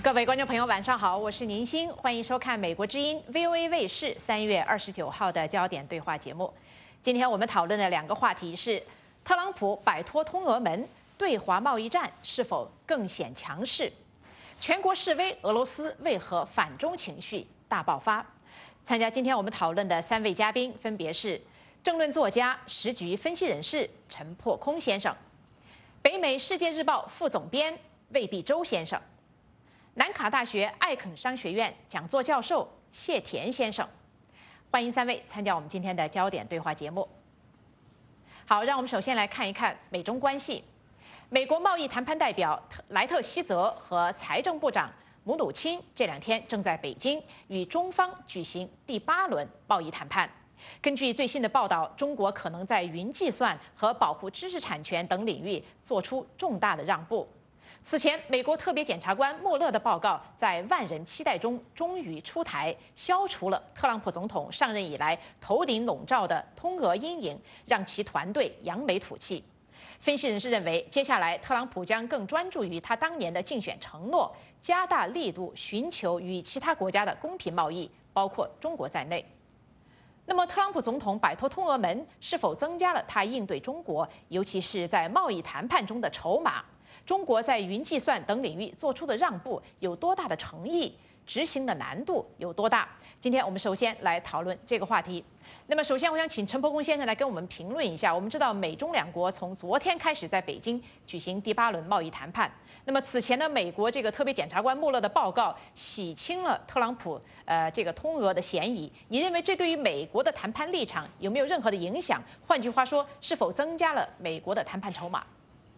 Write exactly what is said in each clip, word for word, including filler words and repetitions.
各位观众朋友，晚上好，我是宁欣，欢迎收看美国之音 V O A 卫视三月二十九号的焦点对话节目。今天我们讨论的两个话题是：特朗普摆脱通俄门，对华贸易战是否更显强势？全国示威，俄罗斯为何反中情绪大爆发？参加今天我们讨论的三位嘉宾分别是政论作家、时局分析人士陈破空先生，北美世界日报副总编魏必洲先生，南卡大学艾肯商学院讲座教授谢田先生。欢迎三位参加我们今天的焦点对话节目。好，让我们首先来看一看美中关系。美国贸易谈判代表莱特希泽和财政部长姆努钦这两天正在北京与中方举行第八轮贸易谈判。根据最新的报道，中国可能在云计算和保护知识产权等领域做出重大的让步。此前，美国特别检察官穆勒的报告在万人期待中终于出台，消除了特朗普总统上任以来头顶笼罩的通俄阴影，让其团队扬眉吐气。分析人士认为，接下来特朗普将更专注于他当年的竞选承诺，加大力度寻求与其他国家的公平贸易，包括中国在内。那么，特朗普总统摆脱通俄门，是否增加了他应对中国，尤其是在贸易谈判中的筹码？中国在云计算等领域做出的让步有多大的诚意？执行的难度有多大？今天我们首先来讨论这个话题。那么，首先我想请陈破空先生来跟我们评论一下。我们知道，美中两国从昨天开始在北京举行第八轮贸易谈判。那么此前呢，美国这个特别检察官穆勒的报告洗清了特朗普呃这个通俄的嫌疑。你认为这对于美国的谈判立场有没有任何的影响？换句话说，是否增加了美国的谈判筹码？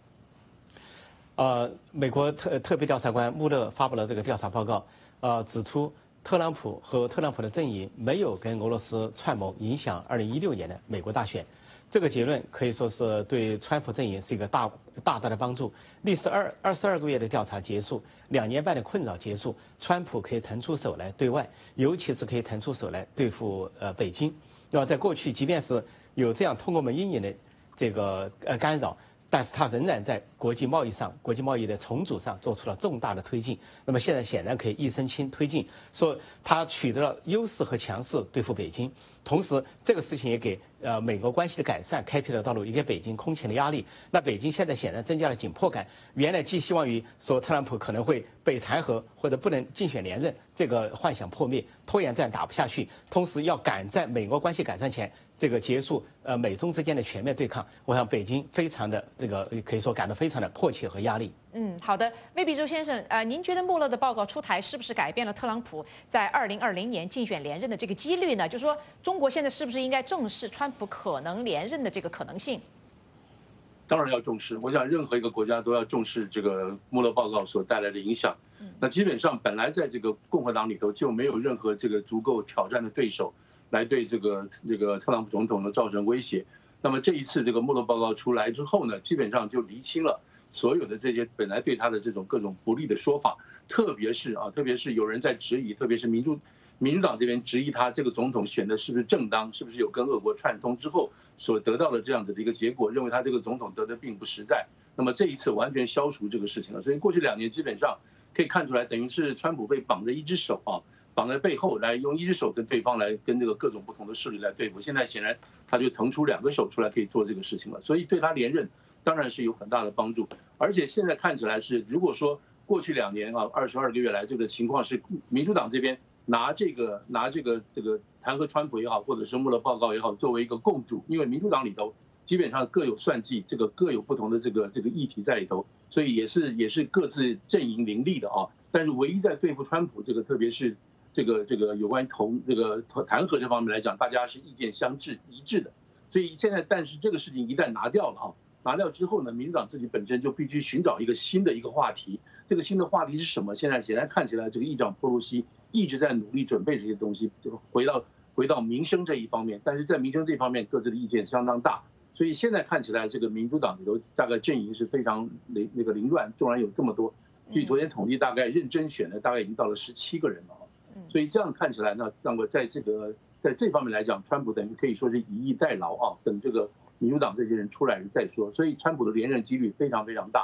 呃，美国特特别调查官穆勒发布了这个调查报告，呃，指出特朗普和特朗普的阵营没有跟俄罗斯串谋影响二零一六年的美国大选。这个结论可以说是对川普阵营是一个大大大的帮助。历时二二十二个月的调查结束，两年半的困扰结束，川普可以腾出手来对外，尤其是可以腾出手来对付呃北京。那么在过去，即便是有这样通过门阴影的这个呃干扰，但是他仍然在国际贸易上、国际贸易的重组上做出了重大的推进。那么现在显然可以一身轻推进，说他取得了优势和强势对付北京。同时，这个事情也给呃美国关系的改善开辟了道路，也给北京空前的压力。那北京现在显然增加了紧迫感。原来寄希望于说特朗普可能会被弹劾或者不能竞选连任，这个幻想破灭，拖延战打不下去。同时要赶在美国关系改善前，这个结束呃美中之间的全面对抗。我想北京非常的这个可以说感到非常的迫切和压力。 嗯，好的，魏必洲先生，呃，您觉得穆勒的报告出台是不是改变了特朗普在二零二零年竞选连任的这个几率呢？就是说，中国现在是不是应该正视川普可能连任的这个可能性？ 当然要重视，我想任何一个国家都要重视这个穆勒报告所带来的影响。那基本上本来在这个共和党里头就没有任何这个足够挑战的对手来对这个这个特朗普总统呢造成威胁。那么这一次这个穆勒报告出来之后呢，基本上就厘清了所有的这些本来对他的这种各种不利的说法，特别是啊，特别是有人在质疑，特别是民主民主党这边质疑他这个总统选的是不是正当，是不是有跟俄国串通之后所得到的这样子的一个结果，认为他这个总统得的并不实在。那么这一次完全消除这个事情了，所以过去两年基本上可以看出来，等于是川普被绑着一只手啊，绑在背后来用一只手跟对方来跟这个各种不同的势力来对付。现在显然他就腾出两个手出来可以做这个事情了，所以对他连任当然是有很大的帮助。而且现在看起来是，如果说过去两年啊，二十二个月来这个情况是民主党这边拿这个拿这个这个弹劾川普也好，或者是穆勒报告也好，作为一个共主，因为民主党里头基本上各有算计，这个各有不同的这个这个议题在里头，所以也是也是各自阵营林立的啊。但是唯一在对付川普这个，特别是这个这个有关于同这个弹劾这方面来讲，大家是意见相致一致的。所以现在，但是这个事情一旦拿掉了啊，拿掉之后呢，民主党自己本身就必须寻找一个新的一个话题。这个新的话题是什么？现在显然看起来，这个议长佩洛西一直在努力准备这些东西，就回到回到民生这一方面。但是在民生这方面，各自的意见相当大。所以现在看起来，这个民主党里头大概阵营是非常凌那个凌乱，纵然有这么多，据昨天统计，大概认真选的大概已经到了十七个人了。所以这样看起来呢，让我在这个在这方面来讲，川普等于可以说是以逸待劳啊，等这个民主党这些人出来再说。所以川普的连任几率非常非常大。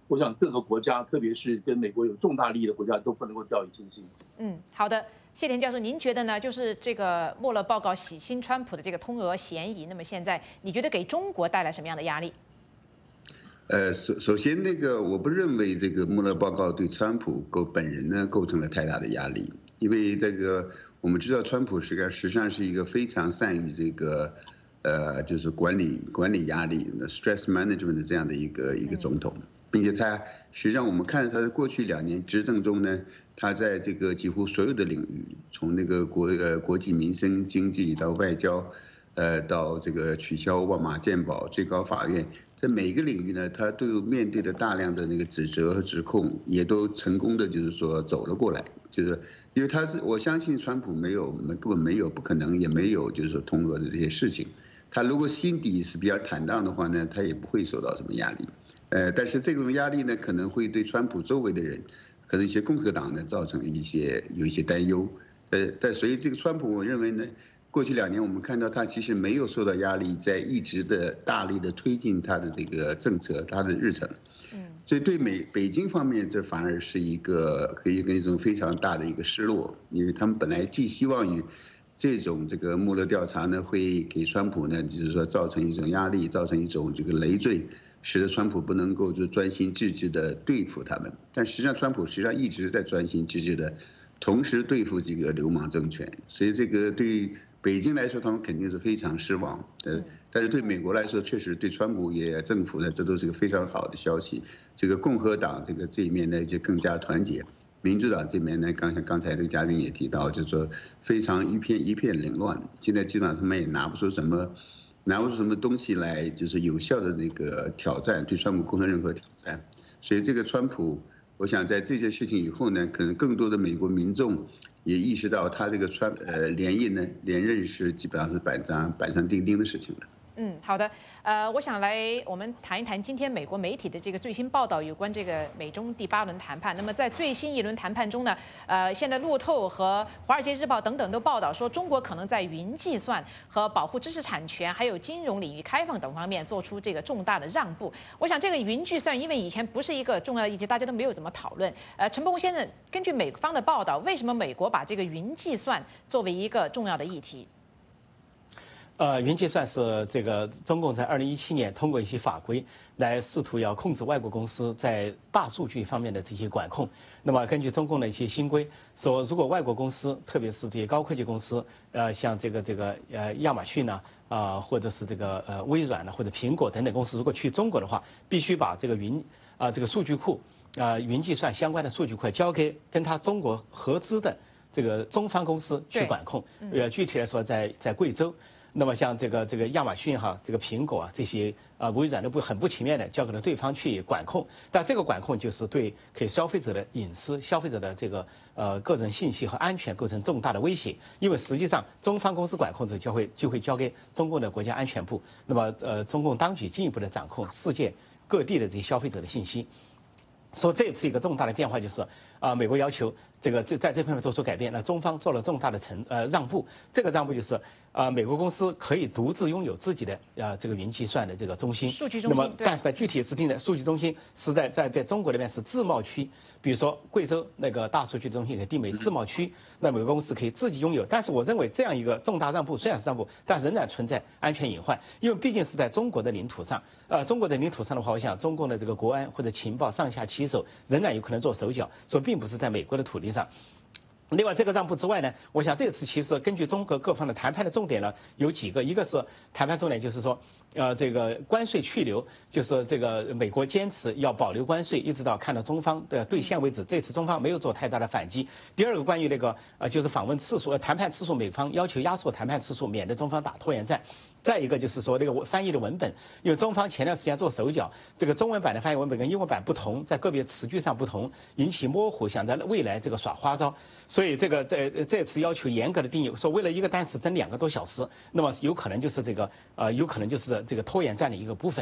我想各个国家，特别是跟美国有重大利益的国家，都不能够掉以轻心。 嗯，好的，谢田教授，您觉得呢？就是这个穆勒报告洗清川普的这个通俄嫌疑，那么现在你觉得给中国带来什么样的压力？ 呃，首首先，那个我不认为这个穆勒报告对川普构本人呢构成了太大的压力，因为这个我们知道川普实际上实际上是一个非常善于这个呃就是管理管理压力的 stress management 的这样的一个一个总统，并且他实际上我们看他在过去两年执政中呢，他在这个几乎所有的领域，从那个国呃国际民生、经济到外交，呃到这个取消万马健保、最高法院。在每个领域呢，他都有面对的大量的那个指责和指控，也都成功的就是说走了过来，就是因为他是我相信川普没有根本没有不可能也没有就是说通俄的这些事情，他如果心底是比较坦荡的话呢，他也不会受到什么压力，呃，但是这种压力呢可能会对川普周围的人，可能一些共和党呢造成一些有一些担忧，呃，但所以这个川普我认为呢。过去两年，我们看到他其实没有受到压力，在一直的大力的推进他的这个政策，他的日程。嗯，所以对美北京方面，这反而是一个可以跟一种非常大的一个失落，因为他们本来寄希望于这种这个穆勒调查呢，会给川普呢，就是说造成一种压力，造成一种这个累赘，使得川普不能够就专心致志的对付他们。但实际上，川普实际上一直在专心致志的，同时对付这个流氓政权，所以这个对。北京来说，他们肯定是非常失望，呃，但是对美国来说，确实对川普也政府呢，这都是个非常好的消息。这个共和党这个这一面呢，就更加团结；民主党这边呢，刚才刚才这个嘉宾也提到，就是说非常一片一片凌乱。现在基本上他们也拿不出什么，拿不出什么东西来，就是有效的那个挑战，对川普构成任何挑战。所以这个川普，我想在这件事情以后呢，可能更多的美国民众。也意识到他这个川呃连任呢连任是基本上是板上板上钉钉的事情了。 嗯，好的，呃，我想来我们谈一谈今天美国媒体的这个最新报道，有关这个美中第八轮谈判。那么在最新一轮谈判中呢，呃，现在路透和华尔街日报等等都报道说，中国可能在云计算和保护知识产权，还有金融领域开放等方面做出这个重大的让步。我想这个云计算，因为以前不是一个重要的议题，大家都没有怎么讨论。呃，陈伯宏先生，根据美方的报道，为什么美国把这个云计算作为一个重要的议题？ 呃，云计算是这个中共在二零一七年通过一些法规来试图要控制外国公司在大数据方面的这些管控。那么根据中共的一些新规说，如果外国公司，特别是这些高科技公司，呃，像这个这个呃亚马逊呢，啊、呃，或者是这个呃微软呢，或者苹果等等公司，如果去中国的话，必须把这个云啊、呃、这个数据库啊、呃、云计算相关的数据库交给跟他中国合资的这个中方公司去管控。呃，具体来说在，在在贵州。那么像这个这个亚马逊哈，这个苹果啊这些啊微软都不很不情愿的交给了对方去管控，但这个管控就是对给消费者的隐私、消费者的这个呃个人信息和安全构成重大的威胁，因为实际上中方公司管控者就会就会交给中共的国家安全部，那么呃中共当局进一步的掌控世界各地的这些消费者的信息。说这次一个重大的变化就是啊、呃，美国要求这个这在这方面做出改变，那中方做了重大的承呃让步。这个让步就是啊、呃，美国公司可以独自拥有自己的呃这个云计算的这个中心， 数据中心。 那么，但是呢，具体是定的数据中心是在在在中国那边是自贸区，比如说贵州那个大数据中心给定为自贸区，那美国公司可以自己拥有。但是我认为这样一个重大让步虽然是让步，但仍然存在安全隐患，因为毕竟是在中国的领土上。呃，中国的领土上的话，我想中共的这个国安或者情报上下其手仍然有可能做手脚，所以并不是在美国的土地上。另外，这个让步之外呢，我想这次其实根据中国各方的谈判的重点呢有几个，一个是谈判重点就是说，呃，这个关税去留，就是这个美国坚持要保留关税，一直到看到中方的兑现为止。这次中方没有做太大的反击。第二个关于那个呃，就是访问次数、谈判次数，美方要求压缩谈判次数，免得中方打拖延战。再一个就是说那个翻译的文本，因为中方前段时间做手脚，这个中文版的翻译文本跟英文版不同，在个别词句上不同，引起模糊，想在未来这个耍花招，所以这个这这次要求严格的定义，说为了一个单词争两个多小时，那么有可能就是这个呃，有可能就是这个拖延战的一个部分。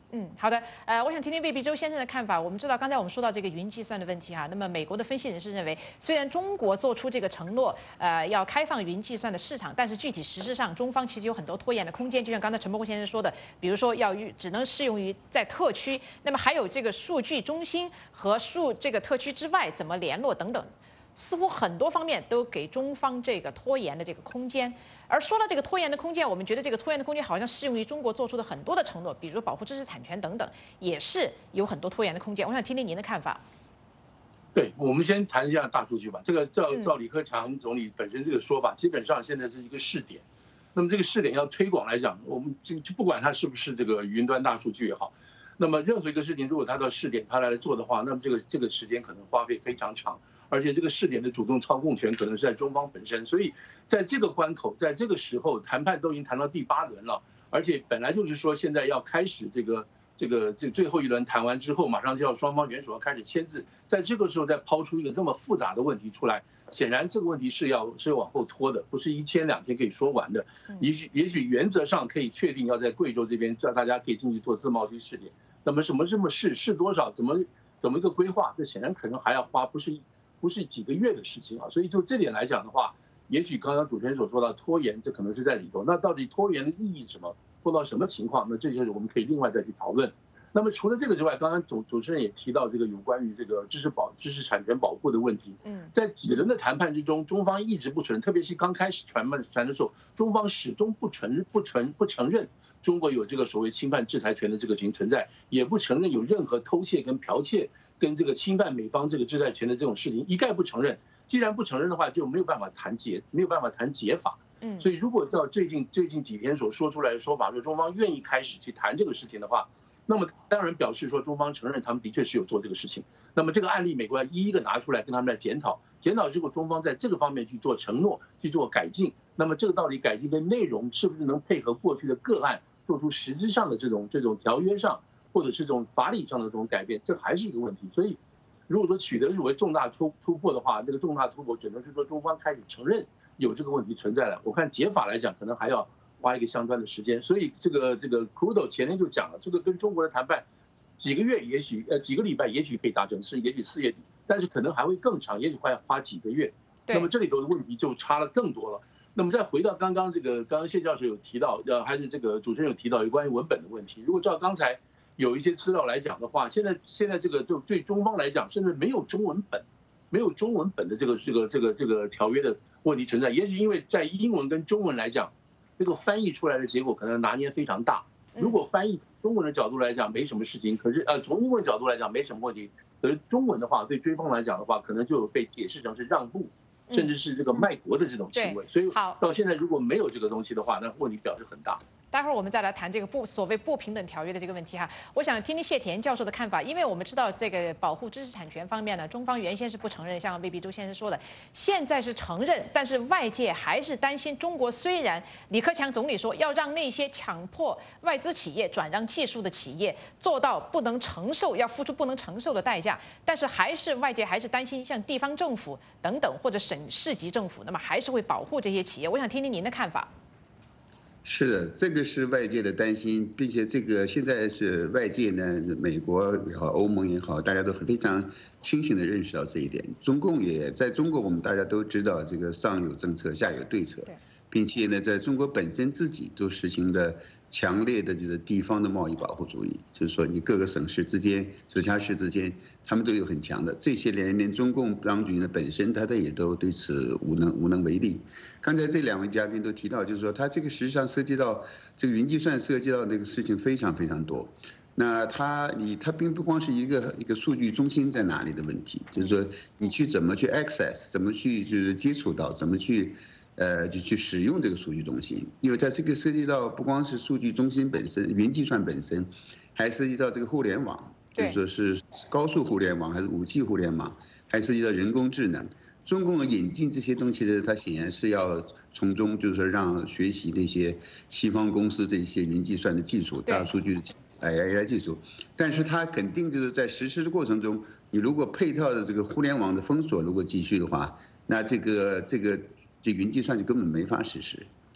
嗯，好的，呃，我想听听魏必洲先生的看法。我们知道，刚才我们说到这个云计算的问题哈，那么美国的分析人士认为，虽然中国做出这个承诺，呃，要开放云计算的市场，但是具体实质上，中方其实有很多拖延的空间。就像刚才陈伯国先生说的，比如说要只能适用于在特区，那么还有这个数据中心和数这个特区之外怎么联络等等。似乎很多方面都给中方这个拖延的这个空间，而说到这个拖延的空间，我们觉得这个拖延的空间好像适用于中国做出的很多的承诺，比如保护知识产权等等，也是有很多拖延的空间。我想听听您的看法。 对，我们先谈一下大数据吧。这个照照李克强总理本身这个说法，基本上现在是一个试点。那么这个试点要推广来讲，我们就就不管它是不是这个云端大数据也好，那么任何一个事情，如果它到试点它来做的话，那么这个这个时间可能花费非常长。而且这个试点的主动操控权可能是在中方本身，所以在这个关口，在这个时候谈判都已经谈到第八轮了，而且本来就是说现在要开始这个这个这最后一轮谈完之后，马上就要双方元首要开始签字，在这个时候再抛出一个这么复杂的问题出来，显然这个问题是要是要往后拖的，不是一天两天可以说完的。也许也许原则上可以确定要在贵州这边让大家可以进去做自贸区试点，那么什么这么试试多少，怎么怎么一个规划，这显然可能还要花不是。不是几个月的事情啊，所以就这点来讲的话，也许刚刚主持人所说的拖延，这可能是在里头。那到底拖延的意义是什么？做到什么情况？那这些我们可以另外再去讨论。那么除了这个之外，刚刚主主持人也提到这个有关于这个知识保知识产权保护的问题。嗯，在几轮的谈判之中，中方一直不承认，特别是刚开始谈判谈的时候，中方始终不承不承不承认中国有这个所谓侵犯制裁权的这个情存在，也不承认有任何偷窃跟剽窃。跟这个侵犯美方这个制裁权的这种事情一概不承认，既然不承认的话，就没有办法谈解，没有办法谈解法。嗯，所以如果照最近最近几天所说出来的说法，说中方愿意开始去谈这个事情的话，那么当然表示说中方承认他们的确是有做这个事情。那么这个案例，美国要一一的拿出来跟他们来检讨，检讨之后中方在这个方面去做承诺，去做改进。那么这个到底改进的内容是不是能配合过去的个案，做出实质上的这种这种条约上？或者是这种法理上的这种改变，这还是一个问题。所以，如果说取得为重大突突破的话，这个重大突破只能是说中方开始承认有这个问题存在了。我看解法来讲，可能还要花一个相关的时间。所以这个这个 Crudo 前天就讲了，这个跟中国的谈判几个月，也许呃几个礼拜，也许可以达成，是也许四月底，但是可能还会更长，也许会花几个月。那么这里头的问题就差了更多了。那么再回到刚刚这个，刚刚谢教授有提到，呃，还是这个主持人有提到有关于文本的问题。如果照刚才有一些资料来讲的话，现在现在这个就对中方来讲，甚至没有中文本，没有中文本的这个这个这个这个条约的问题存在。也许因为在英文跟中文来讲，这个翻译出来的结果可能拿捏非常大。如果翻译中文的角度来讲没什么事情，可是呃从英文角度来讲没什么问题，可是中文的话对追方来讲的话，可能就被解释成是让步，甚至是这个卖国的这种行为。所以到现在如果没有这个东西的话，那问题表示很大。 待会儿我们再来谈这个不所谓不平等条约的这个问题哈。我想听听谢田教授的看法，因为我们知道这个保护知识产权方面呢，中方原先是不承认，像魏必洲先生说的，现在是承认，但是外界还是担心中国虽然李克强总理说要让那些强迫外资企业转让技术的企业做到不能承受，要付出不能承受的代价，但是还是外界还是担心像地方政府等等或者省市级政府，那么还是会保护这些企业。我想听听您的看法。 是的，这个是外界的担心，并且这个现在是外界呢，美国也好，欧盟也好，大家都非常清醒地认识到这一点。中共也在中国，我们大家都知道，这个上有政策，下有对策，并且呢，在中国本身自己都实行了强烈的这个地方的贸易保护主义，就是说你各个省市之间、直辖市之间，他们都有很强的这些连连中共当局呢本身，他的也都对此无能无能为力。刚才这两位嘉宾都提到，就是说他这个实际上涉及到这个云计算涉及到那个事情非常非常多。那它你它并不光是一个一个数据中心在哪里的问题，就是说你去怎么去 access， 怎么去就是接触到，怎么去。呃，就去使用这个数据中心，因为它这个涉及到不光是数据中心本身、云计算本身，还涉及到这个互联网，就是说是高速互联网还是五 G 互联网，还涉及到人工智能。中共引进这些东西的，它显然是要从中就是说让学习那些西方公司这些云计算的技术、大数据的 A I 技术，但是它肯定就是在实施的过程中，你如果配套的这个互联网的封锁如果继续的话，那这个这个。这云计算就根本没法实施，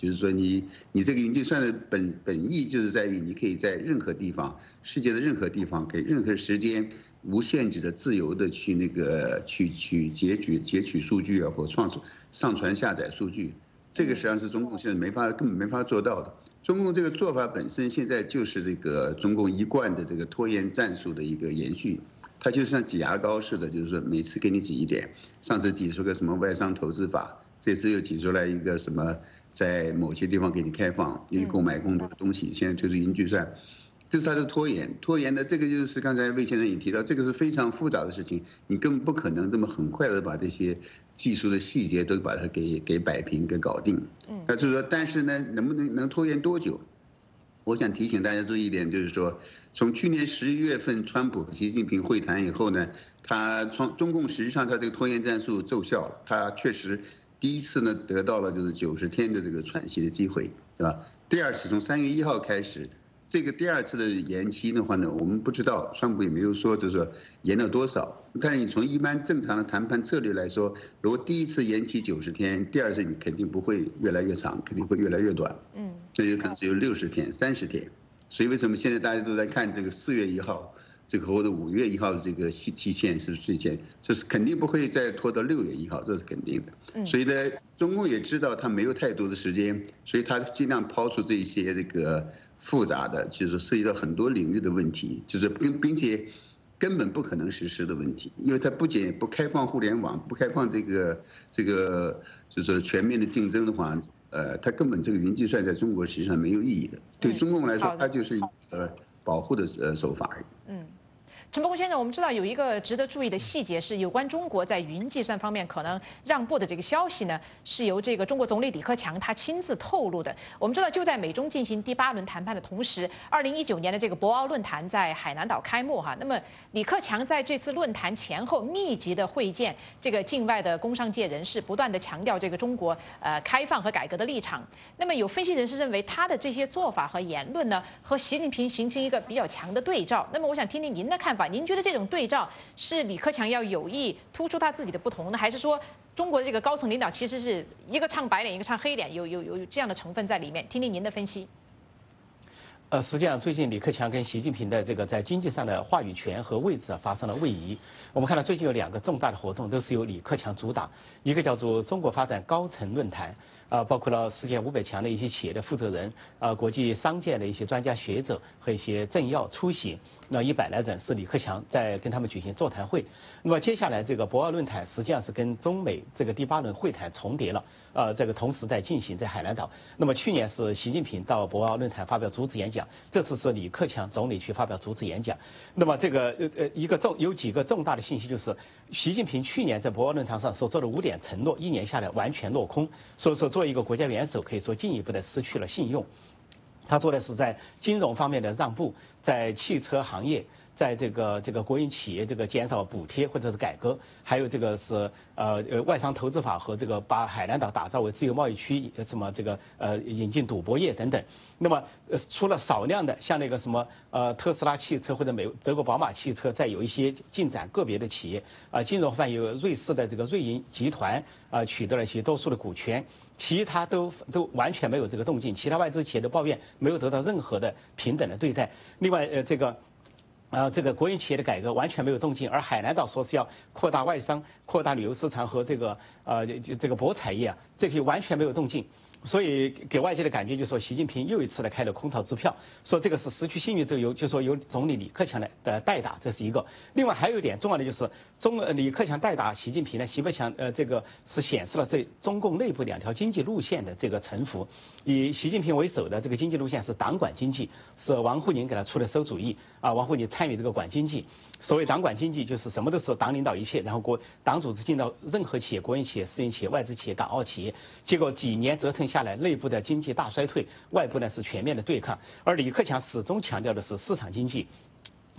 就是说你你这个云计算的本本意就是在于你可以在任何地方，世界的任何地方，给任何时间无限制的自由的去那个去去截取截取数据啊，或创上传下载数据，这个实际上是中共现在没法根本没法做到的。中共这个做法本身现在就是这个中共一贯的这个拖延战术的一个延续，它就像挤牙膏似的，就是说每次给你挤一点，上次挤出个什么外商投资法，这次又挤出来一个什么。在某些地方给你开放，你购买更多的东西。现在推出云计算，这是它的拖延。拖延的这个就是刚才魏先生也提到，这个是非常复杂的事情，你根本不可能这么很快的把这些技术的细节都把它给给摆平、给搞定。那就是说，但是呢，能不能能拖延多久？我想提醒大家注意一点，就是说，从去年十一月份川普和习近平会谈以后呢，他从中共实际上他这个拖延战术奏效了，他确实。第一次呢，得到了就是九十天的这个喘息的机会，对吧？第二次从三月一号开始，这个第二次的延期的话呢，我们不知道，川普也没有说，就是说延了多少。但是你从一般正常的谈判策略来说，如果第一次延期九十天，第二次你肯定不会越来越长，肯定会越来越短。嗯，这有可能只有六十天、三十天。所以为什么现在大家都在看这个四月一号？这个或者五月一号的这个期期限是最前，这是肯定不会再拖到六月一号，这是肯定的。所以呢，中共也知道他没有太多的时间，所以他尽量抛出这些这个复杂的，就是涉及到很多领域的问题，就是并并且根本不可能实施的问题，因为它不仅不开放互联网，不开放这个这个就是说全面的竞争的话，呃，它根本这个云计算在中国实际上没有意义的。对中共来说，它就是一个保护的呃手法而已。嗯。 陈伯公先生，我们知道有一个值得注意的细节是，有关中国在云计算方面可能让步的这个消息呢，是由这个中国总理李克强他亲自透露的。我们知道，就在美中进行第八轮谈判的同时，二零一九年的这个博鳌论坛在海南岛开幕哈。那么李克强在这次论坛前后密集的会见这个境外的工商界人士，不断的强调这个中国呃开放和改革的立场。那么有分析人士认为，他的这些做法和言论呢，和习近平形成一个比较强的对照。那么我想听听您的看法。您觉得这种对照是李克强要有意突出他自己的不同呢，还是说中国的这个高层领导其实是一个唱白脸，一个唱黑脸，有有有这样的成分在里面？听听您的分析。 呃，实际上最近李克强跟习近平的这个在经济上的话语权和位置发生了位移。我们看到最近有两个重大的活动都是由李克强主导，一个叫做中国发展高层论坛。啊，包括了世界五百强的一些企业的负责人，啊，国际商界的一些专家学者和一些政要出席，那一百来人是李克强在跟他们举行座谈会。那么接下来这个博鳌论坛实际上是跟中美这个第八轮会谈重叠了，呃，这个同时在进行在海南岛。那么去年是习近平到博鳌论坛发表主旨演讲，这次是李克强总理去发表主旨演讲。那么这个呃呃一个重有几个重大的信息就是，习近平去年在博鳌论坛上所做的五点承诺，一年下来完全落空，所以说做一个国家元首可以说进一步的失去了信用。他做的是在金融方面的让步，在汽车行业，在这个这个国营企业这个减少补贴或者是改革，还有这个是呃呃外商投资法和这个把海南岛打造为自由贸易区，什么这个呃引进赌博业等等。那么呃除了少量的像那个什么呃特斯拉汽车或者美德国宝马汽车，再有一些进展个别的企业啊、呃，金融方面有瑞士的这个瑞银集团啊、呃、取得了一些多数的股权。其他都都完全没有这个动静，其他外资企业的抱怨没有得到任何的平等的对待。另外，呃，这个，呃，这个国营企业的改革完全没有动静，而海南岛说是要扩大外商、扩大旅游市场和这个呃这个博彩业啊，这些完全没有动静。所以给外界的感觉就是说，习近平又一次的开了空头支票，说这个是失去信誉，这个由就说由总理李克强来的代打，这是一个。另外还有一点重要的就是，中呃李克强代打习近平呢，习克强呃这个是显示了这中共内部两条经济路线的这个沉浮。以习近平为首的这个经济路线是党管经济，是王沪宁给他出的馊主意啊，王沪宁参与这个管经济。所谓党管经济，就是什么都是党领导一切，然后国党组织进到任何企业、国营企业、私营企业、外资企业、港澳企业，结果几年折腾下来，内部的经济大衰退，外部呢是全面的对抗。而李克强始终强调的是市场经济。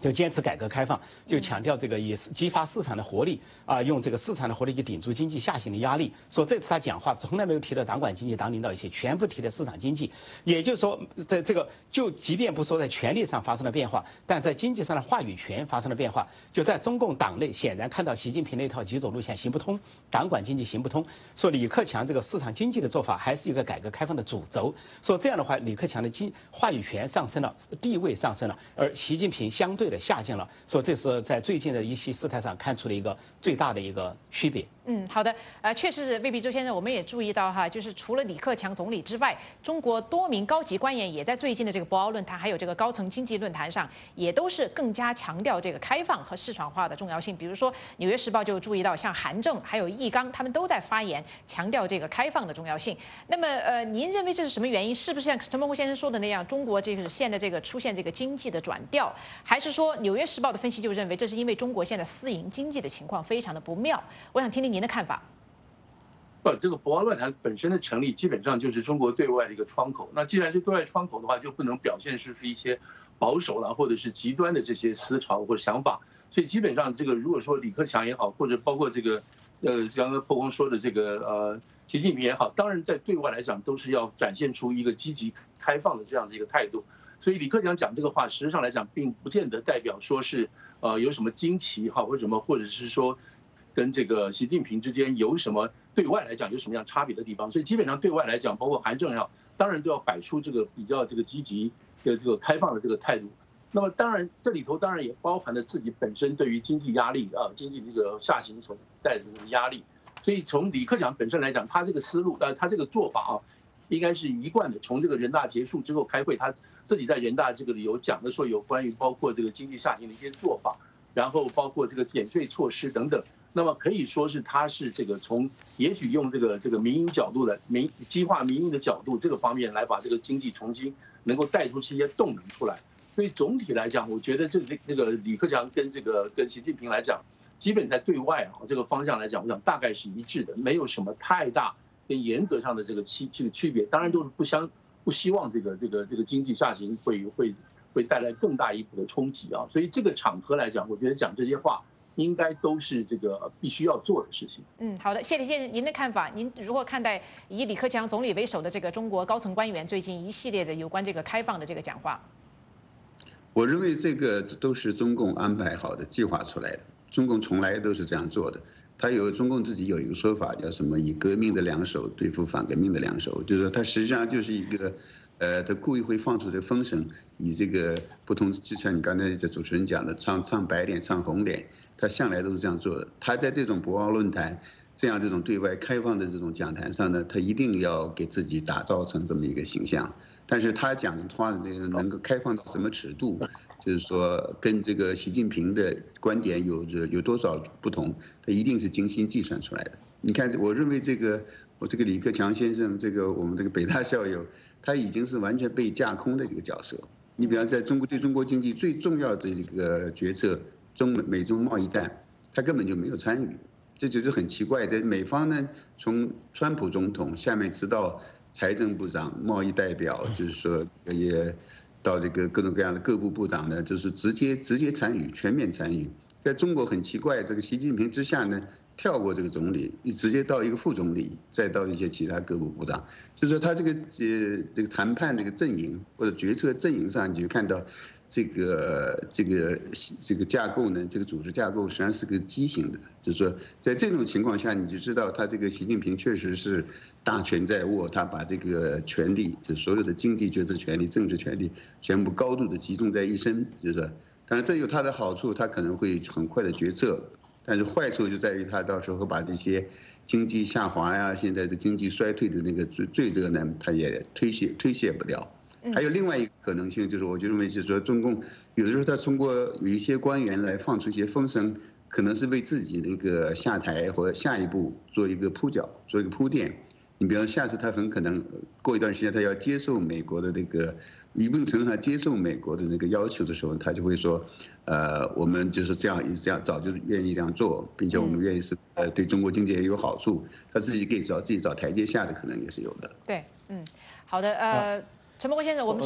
就坚持改革开放，就强调这个以激发市场的活力啊，用这个市场的活力去顶住经济下行的压力。说这次他讲话从来没有提到党管经济、党领导一些，全部提的市场经济。也就是说，在这个就即便不说在权力上发生了变化，但是在经济上的话语权发生了变化。就在中共党内，显然看到习近平那套几种路线行不通，党管经济行不通。说李克强这个市场经济的做法还是一个改革开放的主轴。说这样的话，李克强的经话语权上升了，地位上升了，而习近平相对的下降了，说这是在最近的一些事态上看出了一个最大的一个区别。 嗯，好的，呃，确实是魏必周先生，我们也注意到哈，就是除了李克强总理之外，中国多名高级官员也在最近的这个博鳌论坛，还有这个高层经济论坛上，也都是更加强调这个开放和市场化的重要性。比如说，《纽约时报》就注意到，像韩正还有易纲，他们都在发言强调这个开放的重要性。那么，呃，您认为这是什么原因？是不是像陈伯宏先生说的那样，中国这个现在这个出现这个经济的转调，还是说《纽约时报》的分析就认为这是因为中国现在私营经济的情况非常的不妙？我想听听您的看法。 不，这个博鳌论坛本身的成立，基本上就是中国对外的一个窗口。那既然是对外窗口的话，就不能表现出是一些保守了或者是极端的这些思潮或者想法。所以基本上这个，如果说李克强也好，或者包括这个，呃，刚刚伯宏说的这个呃习近平也好，当然在对外来讲都是要展现出一个积极开放的这样的一个态度。所以李克强讲这个话，实际上来讲，并不见得代表说是呃有什么惊奇哈，或者什么，或者是说跟这个习近平之间有什么对外来讲有什么样差别的地方。所以基本上对外来讲，包括韩正也好，当然都要摆出这个比较这个积极的这个开放的这个态度。那么当然这里头当然也包含了自己本身对于经济压力啊，经济这个下行所带的这个压力。所以从李克强本身来讲，他这个思路呃他这个做法啊，应该是一贯的。从这个人大结束之后开会，他自己在人大这个里有讲的说，有关于包括这个经济下行的一些做法，然后包括这个减税措施等等。那么可以说是他是这个从也许用这个这个民营角度的民激化民营的角度这个方面来把这个经济重新能够带出一些动能出来。所以总体来讲，我觉得这个这个李克强跟这个跟习近平来讲，基本在对外啊这个方向来讲，我想大概是一致的，没有什么太大跟严格上的这个区这个区别。当然都是不相不希望这个这个这个经济下行会会会带来更大一步的冲击啊。所以这个场合来讲，我觉得讲这些话应该都是这个必须要做的事情。 嗯，好的，谢李先生，您的看法，您如何看待以李克强总理为首的这个中国高层官员最近一系列的有关这个开放的这个讲话？ 我认为这个都是中共安排好的、计划出来的。中共从来都是这样做的。他有中共自己有一个说法，叫什么？以革命的两手对付反革命的两手，就是说他实际上就是一个，呃，他故意会放出这个风声，以这个不同，就像你刚才这主持人讲的，唱唱白脸，唱红脸，他向来都是这样做的。他在这种博鳌论坛这样这种对外开放的这种讲坛上呢，他一定要给自己打造成这么一个形象。但是他讲的话呢，能够开放到什么尺度，就是说跟这个习近平的观点有有多少不同，他一定是精心计算出来的。你看，我认为这个我这个李克强先生，这个我们这个北大校友，他已经是完全被架空的这个角色。你比方在中国对中国经济最重要的这个决策，中美美中贸易战，他根本就没有参与，这就是很奇怪的。美方呢，从川普总统下面直到财政部长、贸易代表，就是说也到这个各种各样的各部部长呢，就是直接直接参与、全面参与。在中国很奇怪，这个习近平之下呢，跳过这个总理，直接到一个副总理，再到一些其他各部部长。就是说他这个呃这个谈判这个阵营或者决策阵营上，你就看到这个这个这个架构呢，这个组织架构实际上是个畸形的。就是说，在这种情况下，你就知道他这个习近平确实是大权在握，他把这个权力，就所有的经济决策权力、政治权力，全部高度的集中在一身，就是。当然，这有它的好处，他可能会很快的决策，但是坏处就在于他到时候把这些经济下滑呀、现在的经济衰退的那个罪罪责呢，他也推卸推卸不了。还有另外一个可能性，就是我就认为是说，中共有的时候他通过有一些官员来放出一些风声，可能是为自己那个下台或者下一步做一个铺脚，做一个铺垫。你比方下次他很可能过一段时间，他要接受美国的那个一定程度上接受美国的那个要求的时候，他就会说，呃，我们就是这样一直这样早就愿意这样做，并且我们愿意是呃对中国经济也有好处，他自己给找自己找台阶下的可能也是有的。 对，嗯，好的，呃，陈伯国先生，我们知道，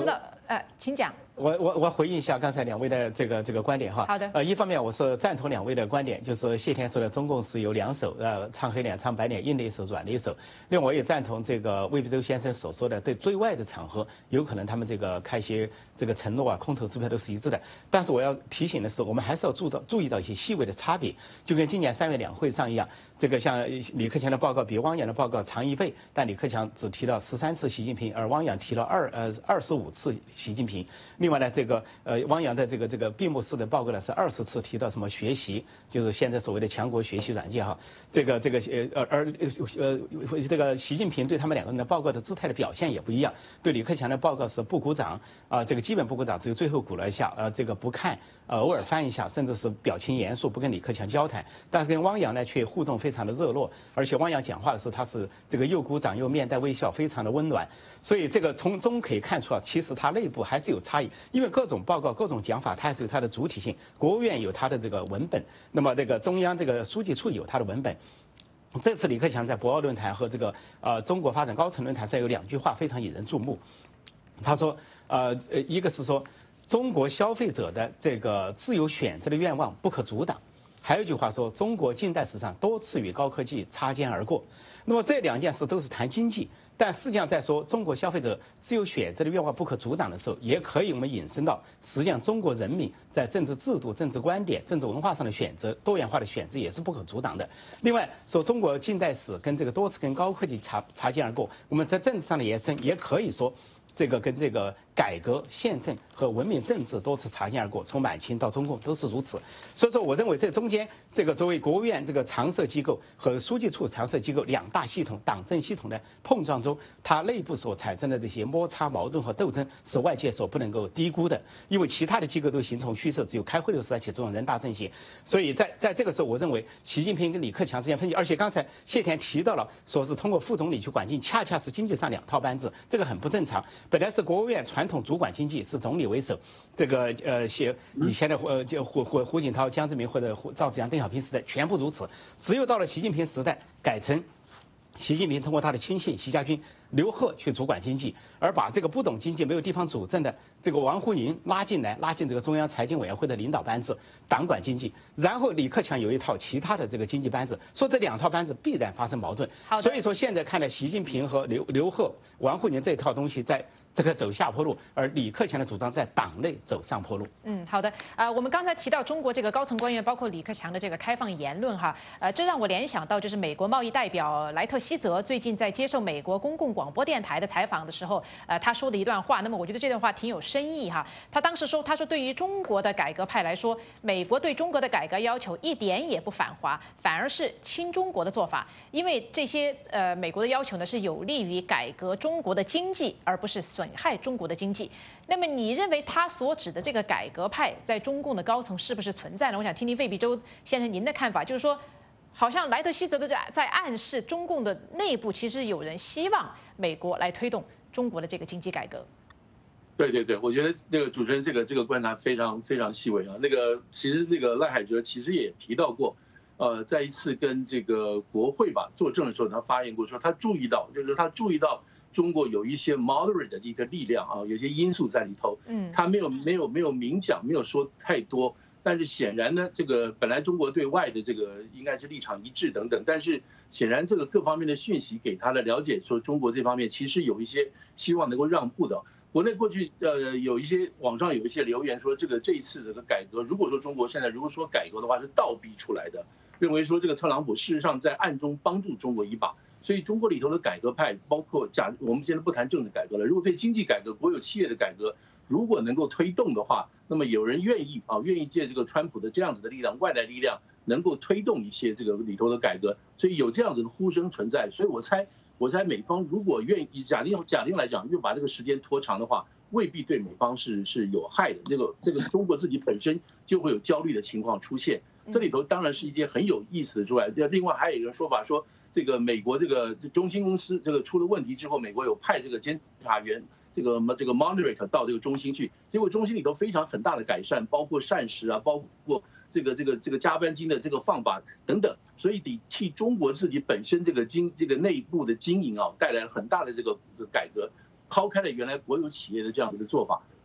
呃，请讲。 我我我回应一下刚才两位的这个这个观点哈。 好的。 呃，一方面我是赞同两位的观点，就是谢天说的中共是有两手，呃，唱黑脸唱白脸，硬的一手软的一手。另外我也赞同这个魏必洲先生所说的，对对外的场合有可能他们这个开些这个承诺啊、空头支票都是一致的。但是我要提醒的是，我们还是要注到注意到一些细微的差别，就跟今年三月两会上一样，这个像李克强的报告比汪洋的报告长一倍，但李克强只提到十三次习近平，而汪洋提了二呃二十五次习近平。另外呢，这个呃汪洋的这个这个闭幕式的报告呢是二十次提到什么学习，就是现在所谓的强国学习软件哈。这个这个呃而呃呃这个习近平对他们两个人的报告的姿态的表现也不一样。对李克强的报告是不鼓掌啊、呃，这个基本不鼓掌，只有最后鼓了一下，呃这个不看，呃偶尔翻一下，甚至是表情严肃，不跟李克强交谈。但是跟汪洋呢却互动非常的热络，而且汪洋讲话的时候他是这个又鼓掌又面带微笑，非常的温暖。所以这个从中可以看出啊，其实它内部还是有差异，因为各种报告、各种讲法，它还是有它的主体性。国务院有它的这个文本，那么这个中央这个书记处有它的文本。这次李克强在博鳌论坛和这个呃中国发展高层论坛上有两句话非常引人注目。他说，呃呃，一个是说中国消费者的这个自由选择的愿望不可阻挡。还有一句话说，中国近代史上多次与高科技擦肩而过。那么这两件事都是谈经济，但实际上在说中国消费者自由选择的愿望不可阻挡的时候，也可以我们引申到，实际上中国人民在政治制度、政治观点、政治文化上的选择，多元化的选择也是不可阻挡的。另外说，中国近代史跟这个多次跟高科技擦擦肩而过，我们在政治上的延伸，也可以说这个跟这个改革、宪政和文明政治多次擦肩而过，从满清到中共都是如此。所以说，我认为这中间这个作为国务院这个常设机构和书记处常设机构两大系统党政系统的碰撞中，它内部所产生的这些摩擦、矛盾和斗争是外界所不能够低估的。因为其他的机构都形同虚设，只有开会的时候才起作用，人大政协。所以在在这个时候，我认为习近平跟李克强之间分歧，而且刚才谢田提到了，说是通过副总理去管经，恰恰是经济上两套班子，这个很不正常。本来是国务院传统主管经济，是总理为首，这个呃写以前的呃就胡胡胡锦涛、江泽民或者胡赵紫阳、邓小平时代全部如此，只有到了习近平时代改成习近平通过他的亲信习家军、刘鹤去主管经济，而把这个不懂经济、没有地方主政的这个王沪宁拉进来，拉进这个中央财经委员会的领导班子，党管经济。然后李克强有一套其他的这个经济班子，说这两套班子必然发生矛盾。所以说现在看来，习近平和刘刘鹤、王沪宁这一套东西在这个走下坡路，而李克强的主张在党内走上坡路。 嗯，好的。呃，我们刚才提到中国这个高层官员，包括李克强的这个开放言论哈，呃，这让我联想到就是美国贸易代表莱特希泽最近在接受美国公共广播电台的采访的时候，呃，他说的一段话。那么我觉得这段话挺有深意哈。他当时说，他说对于中国的改革派来说，美国对中国的改革要求一点也不反华，反而是亲中国的做法，因为这些呃美国的要求呢是有利于改革中国的经济，而不是损害中国的经济。那么你认为他所指的这个改革派在中共的高层是不是存在呢？我想听听魏必洲先生您的看法，就是说，好像莱特希泽的在在暗示中共的内部其实有人希望美国来推动中国的这个经济改革。 对对对，我觉得那个主持人这个这个观察非常非常细微啊。那个其实那个赖海哲其实也提到过，呃，在一次跟这个国会吧作证的时候，他发言过说，他注意到，就是他注意到中国有一些 moderate 的一个力量啊，有些因素在里头。嗯，他没有没有没有明讲，没有说太多。但是显然呢，这个本来中国对外的这个应该是立场一致等等，但是显然这个各方面的讯息给他的了解，说中国这方面其实有一些希望能够让步的。国内过去呃有一些网上有一些留言说，这个这一次这个改革，如果说中国现在如果说改革的话是倒逼出来的，认为说这个特朗普事实上在暗中帮助中国一把，所以中国里头的改革派，包括假我们现在不谈政治改革了，如果对经济改革、国有企业的改革，如果能够推动的话，那么有人愿意啊，愿意借这个川普的这样子的力量，外来力量能够推动一些这个里头的改革，所以有这样子的呼声存在。所以我猜，我猜美方如果愿意假定假定来讲，又把这个时间拖长的话，未必对美方是是有害的。这个这个中国自己本身就会有焦虑的情况出现。这里头当然是一件很有意思的之外，另外还有一个说法说，这个美国这个中兴公司这个出了问题之后，美国有派这个监察员。这个这个 moderate 到这个中心去，结果中心里头非常很大的改善，包括膳食啊，包括这个这个这个加班金的这个放法等等，所以得替中国自己本身这个经这个内部的经营啊带来很大的这个改革，抛开了原来国有企业的这样的一个做法。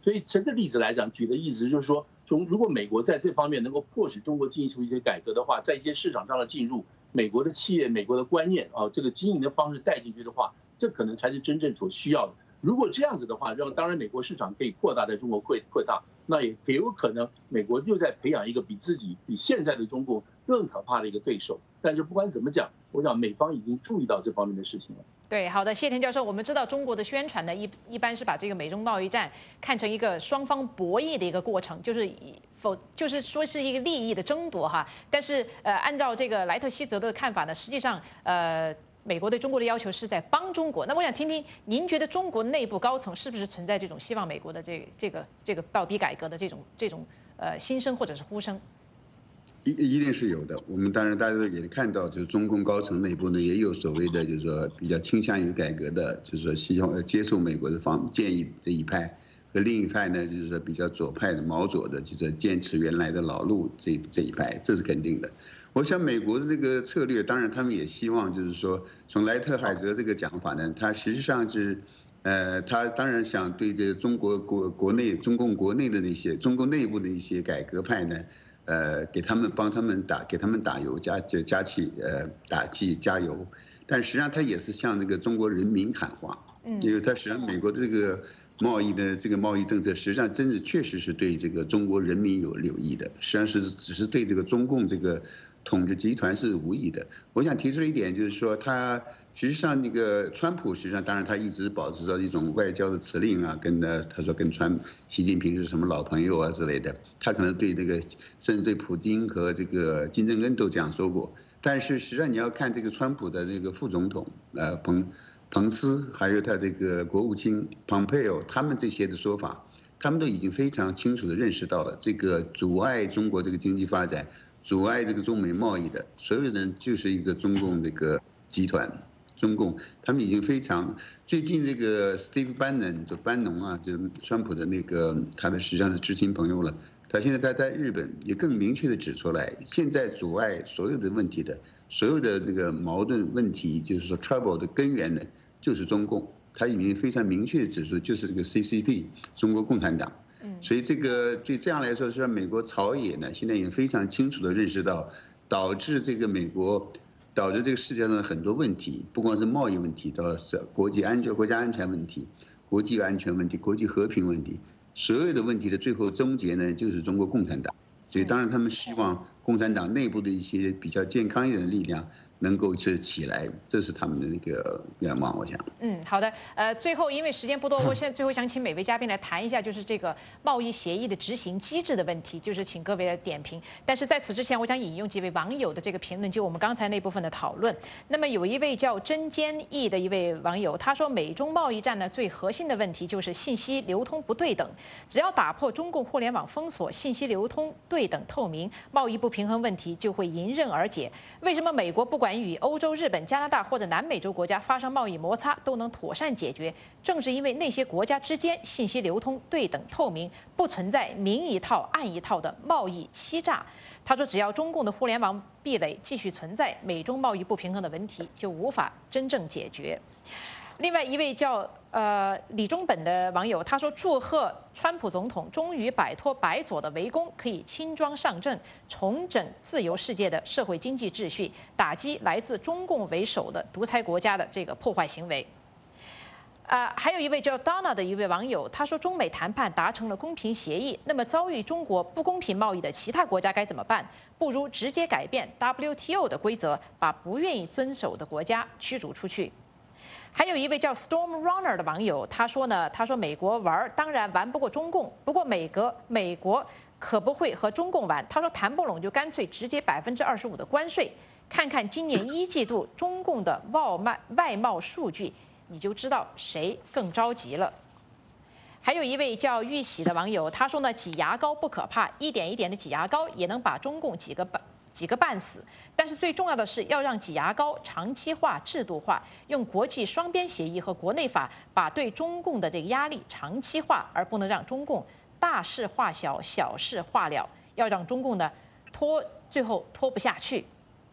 所以这个例子来讲，举的意思就是说，从如果美国在这方面能够迫使中国进行出一些改革的话，在一些市场上的进入，美国的企业、美国的观念啊，这个经营的方式带进去的话，这可能才是真正所需要的。如果这样子的话，让当然美国市场可以扩大，在中国扩扩大，那也也有可能美国又在培养一个比自己比现在的中共更可怕的一个对手。但是不管怎么讲，我想美方已经注意到这方面的事情了。 对，好的，谢田教授，我们知道中国的宣传呢，一一般是把这个美中贸易战看成一个双方博弈的一个过程，就是以否就是说是一个利益的争夺哈。但是呃，按照这个莱特希泽的看法呢，实际上呃。美国对中国的要求是在帮中国，那我想听听您觉得中国内部高层是不是存在这种希望美国的这个这个这个倒逼改革的这种这种呃心声或者是呼声？ 一一定是有的。我们当然大家也看到，就是中共高层内部呢也有所谓的，就是说比较倾向于改革的，就是说希望接受美国的方建议这一派，和另一派呢就是说比较左派的毛左的，就是坚持原来的老路这这一派，这是肯定的。我想美国的这个策略，当然他们也希望，就是说，从莱特海泽这个讲法呢，他实际上是，呃，他当然想对这中国国国内中共国内的那些中共内部的一些改革派呢，呃，给他们帮他们打给他们打油加加加气呃打气加油，但实际上他也是向那个中国人民喊话，因为他实际上美国的这个贸易的这个贸易政策，实际上真的确实是对这个中国人民有有益的，实际上是只是对这个中共这个统治集团是无益的。我想提出一点，就是说他实际上那个川普，实际上当然他一直保持着一种外交的辞令啊，跟呢他说跟川习近平是什么老朋友啊之类的，他可能对这个甚至对普京和这个金正恩都这样说过。但是实际上你要看这个川普的这个副总统呃彭彭斯，还有他这个国务卿蓬佩奥，他们这些的说法，他们都已经非常清楚地认识到了这个阻碍中国这个经济发展，阻碍这个中美贸易的所有人就是一个中共这个集团，中共他们已经非常最近这个 Steve Bannon 就班农啊，就川普的那个他的实际上是知心朋友了。他现在他在日本也更明确地指出来，现在阻碍所有的问题的所有的这个矛盾问题，就是说 trouble 的根源呢，就是中共。他已经非常明确地指出，就是这个 C C P 中国共产党。所以这个对这样来说，是让美国朝野呢，现在也非常清楚地认识到，导致这个美国，导致这个世界上的很多问题，不光是贸易问题，到是国际安全、国家安全问题、国际安全问题、国际和平问题，所有的问题的最后终结呢，就是中国共产党。所以当然他们希望共产党内部的一些比较健康一点的力量能够是起来，这是他们的那个愿望，我想。 嗯，好的。呃，最后因为时间不多，我现在最后想请每位嘉宾来谈一下，就是这个贸易协议的执行机制的问题，就是请各位来点评。但是在此之前，我想引用几位网友的这个评论，就我们刚才那部分的讨论。那么有一位叫真坚毅的一位网友，他说，美中贸易战呢最核心的问题就是信息流通不对等，只要打破中共互联网封锁，信息流通对等透明，贸易不平衡问题就会迎刃而解。为什么美国不管与欧洲、日本、加拿大或者南美洲国家发生贸易摩擦都能妥善解决？正是因为那些国家之间信息流通对等透明，不存在明一套暗一套的贸易欺诈。他说，只要中共的互联网壁垒继续存在，美中贸易不平衡的问题就无法真正解决。另外一位叫呃李中本的网友，他说，祝贺川普总统终于摆脱白左的围攻，可以轻装上阵，重整自由世界的社会经济秩序，打击来自中共为首的独裁国家的这个破坏行为。啊、呃，还有一位叫 Donna 的一位网友，他说，中美谈判达成了公平协议，那么遭遇中国不公平贸易的其他国家该怎么办？不如直接改变 W T O 的规则，把不愿意遵守的国家驱逐出去。还有一位叫 Storm Runner 的网友，他说呢，他说美国玩当然玩不过中共，不过美国美国可不会和中共玩。他说谈不拢就干脆直接百分之二十五的关税，看看今年一季度中共的外贸外贸数据，你就知道谁更着急了。还有一位叫玉喜的网友，他说呢，挤牙膏不可怕，一点一点的挤牙膏也能把中共挤个半。几个半死，但是最重要的是要让挤牙膏长期化、制度化，用国际双边协议和国内法把对中共的这个压力长期化，而不能让中共大事化小、小事化了，要让中共呢拖最后拖不下去。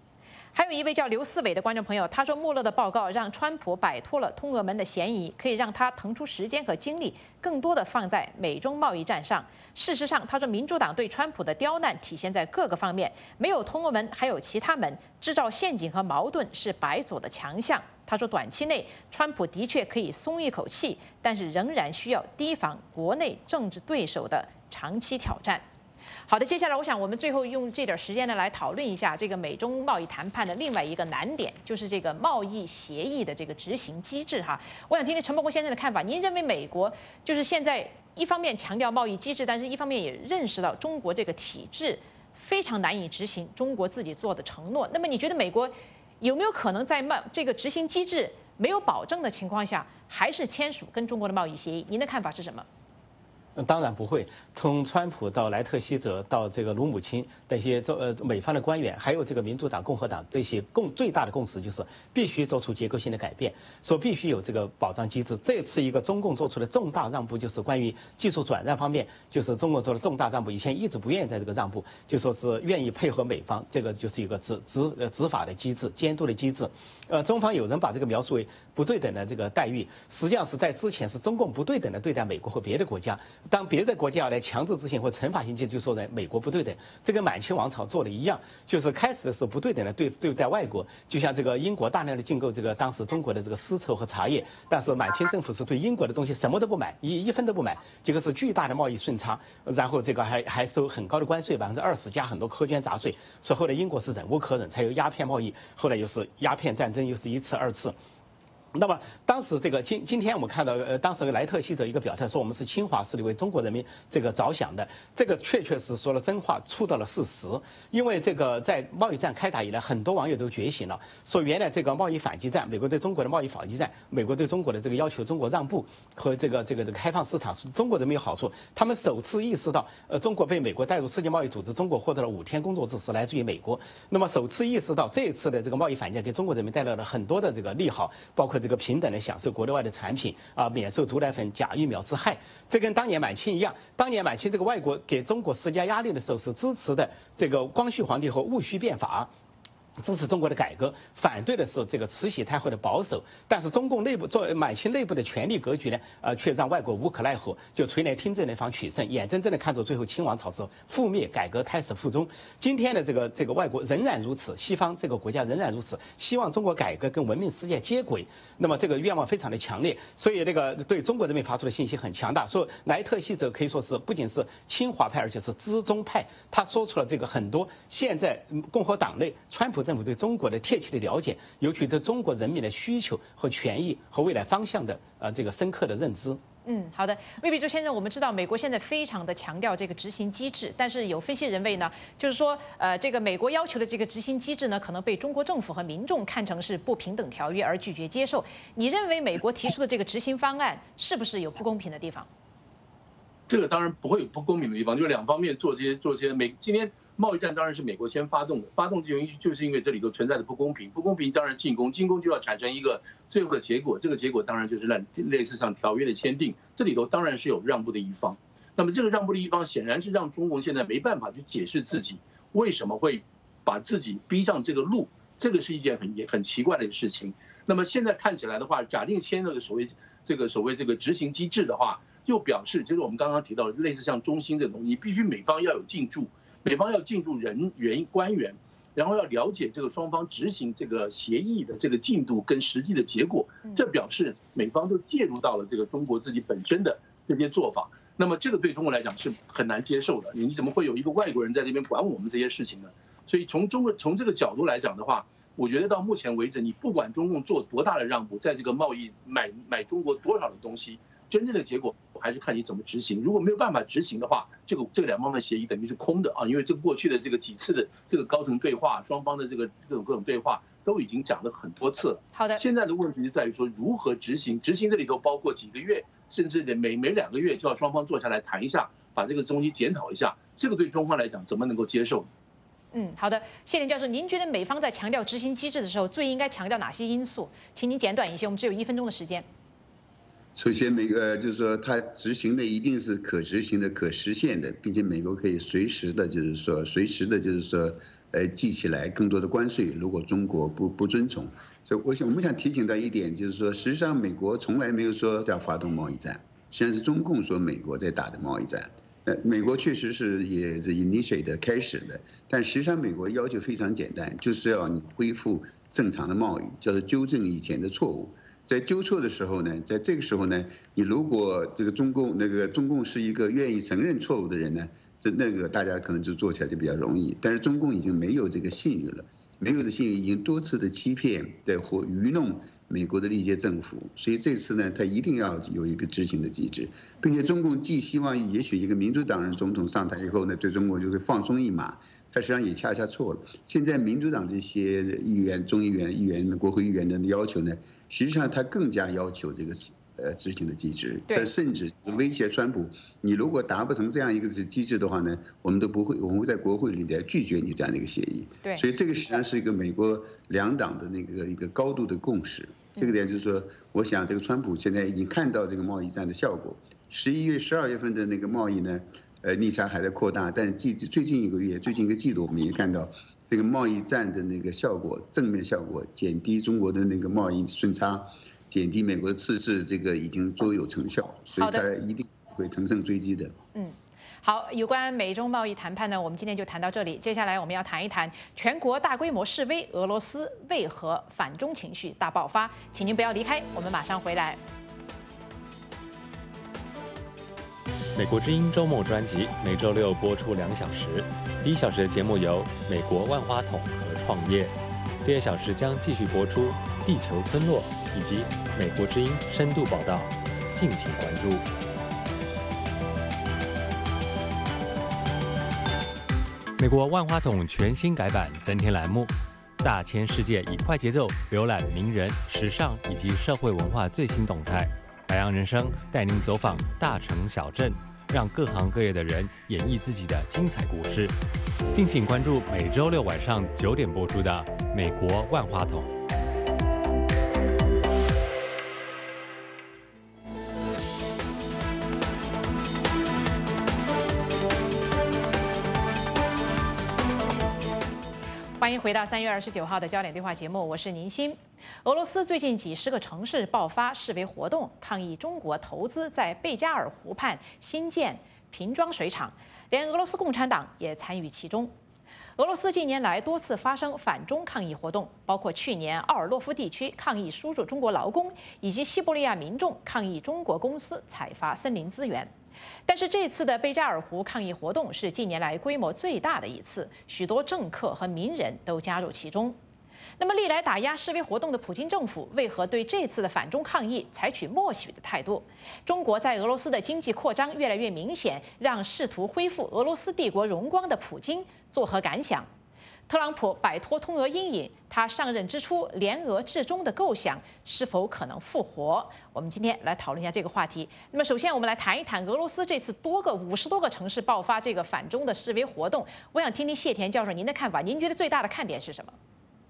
还有一位叫刘思伟的观众朋友，他说穆勒的报告让川普摆脱了通俄门的嫌疑，可以让他腾出时间和精力，更多的放在美中贸易战上。事实上，他说民主党对川普的刁难体现在各个方面，没有通俄门，还有其他门，制造陷阱和矛盾是白左的强项。他说，短期内川普的确可以松一口气，但是仍然需要提防国内政治对手的长期挑战。好的，接下来我想我们最后用这点时间呢来讨论一下这个美中贸易谈判的另外一个难点，就是这个贸易协议的这个执行机制哈。我想听听陈伯宏先生的看法。您认为美国就是现在一方面强调贸易机制，但是一方面也认识到中国这个体制非常难以执行中国自己做的承诺。那么你觉得美国有没有可能在贸这个执行机制没有保证的情况下，还是签署跟中国的贸易协议？您的看法是什么？ 当然不会。从川普到莱特希泽到这个卢姆钦这些呃美方的官员，还有这个民主党、共和党这些共最大的共识就是必须做出结构性的改变，说必须有这个保障机制。这次一个中共做出的重大让步，就是关于技术转让方面，就是中国做了重大让步，以前一直不愿意在这个让步，就说是愿意配合美方，这个就是一个执执呃执法的机制、监督的机制。呃，中方有人把这个描述为不对等的这个待遇，实际上是在之前是中共不对等的对待美国和别的国家。当别的国家要来强制执行或惩罚性，就说在美国不对等，这跟满清王朝做的一样，就是开始的时候不对等的对对待外国，就像这个英国大量的进购这个当时中国的这个丝绸和茶叶，但是满清政府是对英国的东西什么都不买，一一分都不买，这个是巨大的贸易顺差，然后这个还还收很高的关税，百分之二十加很多苛捐杂税，所以后来英国是忍无可忍，才有鸦片贸易，后来又是鸦片战争，又是一次二次。那么当时这个今今天我们看到，呃，当时莱特希泽一个表态说，我们是侵华势力为中国人民这个着想的，这个确确实说了真话，触到了事实。因为这个在贸易战开打以来，很多网友都觉醒了，说原来这个贸易反击战，美国对中国的贸易反击战，美国对中国的这个要求中国让步和这个这个这个开放市场是中国人民有好处。他们首次意识到，呃，中国被美国带入世界贸易组织，中国获得了五天工作制是来自于美国。那么首次意识到这一次的这个贸易反击战给中国人民带来了很多的这个利好，包括这个平等的享受国内外的产品啊，免受毒奶粉、假疫苗之害。这跟当年满清一样，当年满清这个外国给中国施加压力的时候，是支持的这个光绪皇帝和戊戌变法。支持中国的改革，反对的是这个慈禧太后的保守。但是中共内部作为满清内部的权力格局呢，呃，却让外国无可奈何，就垂帘听政那方取胜，眼睁睁的看着最后清王朝是覆灭，改革胎死腹中。今天的这个这个外国仍然如此，西方这个国家仍然如此，希望中国改革跟文明世界接轨。那么这个愿望非常的强烈，所以那个对中国人民发出的信息很强大。说莱特希泽可以说是不仅是亲华派，而且是知中派。他说出了这个很多现在共和党内川普政府对中国的贴切的了解，尤其对中国人民的需求和权益和未来方向的呃这个深刻的认知。 嗯，好的，魏必洲先生，我们知道美国现在非常的强调这个执行机制，但是有分析认为呢，就是说，呃，这个美国要求的这个执行机制呢，可能被中国政府和民众看成是不平等条约而拒绝接受。你认为美国提出的这个执行方案是不是有不公平的地方？ 这个当然不会有不公平的地方，就是两方面做这些做这些。美今天贸易战当然是美国先发动的，发动原因就是因为这里头存在的不公平，不公平当然进攻，进攻就要产生一个最后的结果，这个结果当然就是类类似像条约的签订，这里头当然是有让步的一方。那么这个让步的一方显然是让中国现在没办法去解释自己为什么会把自己逼上这个路，这个是一件很也很奇怪的事情。那么现在看起来的话，假定签那个所谓这个所谓这个执行机制的话，又表示就是我们刚刚提到的类似像中心这种，你必须美方要有进驻，美方要进驻人员官员，然后要了解这个双方执行这个协议的这个进度跟实际的结果，这表示美方都介入到了这个中国自己本身的这些做法。那么这个对中国来讲是很难接受的，你怎么会有一个外国人在这边管我们这些事情呢？所以从中国从这个角度来讲的话，我觉得到目前为止，你不管中共做多大的让步，在这个贸易买买中国多少的东西，真正的结果还是看你怎么执行。如果没有办法执行的话，这个这个两方的协议等于是空的啊，因为这个过去的这个几次的这个高层对话，双方的这个各种各种对话都已经讲了很多次了。 好的， 现在的问题就在于说如何执行，执行这里头包括几个月，甚至每每两个月就要双方坐下来谈一下，把这个东西检讨一下，这个对中方来讲怎么能够接受？ 嗯，好的，谢林教授，您觉得美方在强调执行机制的时候，最应该强调哪些因素？请您简短一些，我们只有一分钟的时间。 首先，美国就是说，它执行的一定是可执行的、可实现的，并且美国可以随时的，就是说，随时的，就是说，呃，记起来更多的关税，如果中国不不遵从。所以，我想我们想提醒到一点，就是说，实际上美国从来没有说要发动贸易战，实际上是中共说美国在打的贸易战。呃，美国确实是也 initiate 开始的，但实际上美国要求非常简单，就是要你恢复正常的贸易，叫做纠正以前的错误。在纠错的时候呢，在这个时候呢，你如果这个中共那个中共是一个愿意承认错误的人呢，这那个大家可能就做起来就比较容易。但是中共已经没有这个信誉了，没有的信誉已经多次的欺骗的或愚弄美国的历届政府，所以这次呢，他一定要有一个执行的机制，并且中共既希望也许一个民主党人总统上台以后呢，对中国就会放松一马。他实际上也恰恰错了。现在民主党这些议员、众议员、议员、国会议员的要求呢，实际上他更加要求这个呃执行的机制，这甚至威胁川普，你如果达不成这样一个机制的话呢，我们都不会，我们会在国会里来拒绝你这样的一个协议。 对， 所以这个实际上是一个美国两党的那个一个高度的共识。这个点就是说，我想这个川普现在已经看到这个贸易战的效果。十一月、十二月份的那个贸易呢？呃，逆差还在扩大，但是最最近一个月、最近一个季度，我们也看到这个贸易战的那个效果，正面效果，减低中国的那个贸易顺差，减低美国的赤字，这个已经都有成效，所以它一定会乘胜追击的。 嗯，好，有关美中贸易谈判呢，我们今天就谈到这里。接下来我们要谈一谈全国大规模示威，俄罗斯为何反中情绪大爆发？请您不要离开，我们马上回来。 美国之音周末专辑每周六播出两小时，第一小时的节目由美国万花筒和创业，第二小时将继续播出地球村落以及美国之音深度报道，敬请关注。美国万花筒全新改版增添栏目，大千世界以快节奏浏览名人、时尚以及社会文化最新动态。海洋人生带您走访大城小镇，让各行各业的人演绎自己的精彩故事。敬请关注每周六晚上九点播出的《美国万花筒》。 欢迎回到三月二十九号的焦点对话节目，我是宁鑫。俄罗斯最近几十个城市爆发示威活动，抗议中国投资在贝加尔湖畔新建瓶装水厂，连俄罗斯共产党也参与其中。俄罗斯近年来多次发生反中抗议活动，包括去年奥尔洛夫地区抗议输入中国劳工，以及西伯利亚民众抗议中国公司采伐森林资源。但是这次的贝加尔湖抗议活动是近年来规模最大的一次，许多政客和名人都加入其中。那么，历来打压示威活动的普京政府为何对这次的反中抗议采取默许的态度？中国在俄罗斯的经济扩张越来越明显，让试图恢复俄罗斯帝国荣光的普京作何感想？特朗普摆脱通俄阴影，他上任之初联俄制中的构想是否可能复活？我们今天来讨论一下这个话题。那么，首先我们来谈一谈俄罗斯这次多个五十多个城市爆发这个反中的示威活动。我想听听谢田教授您的看法，您觉得最大的看点是什么？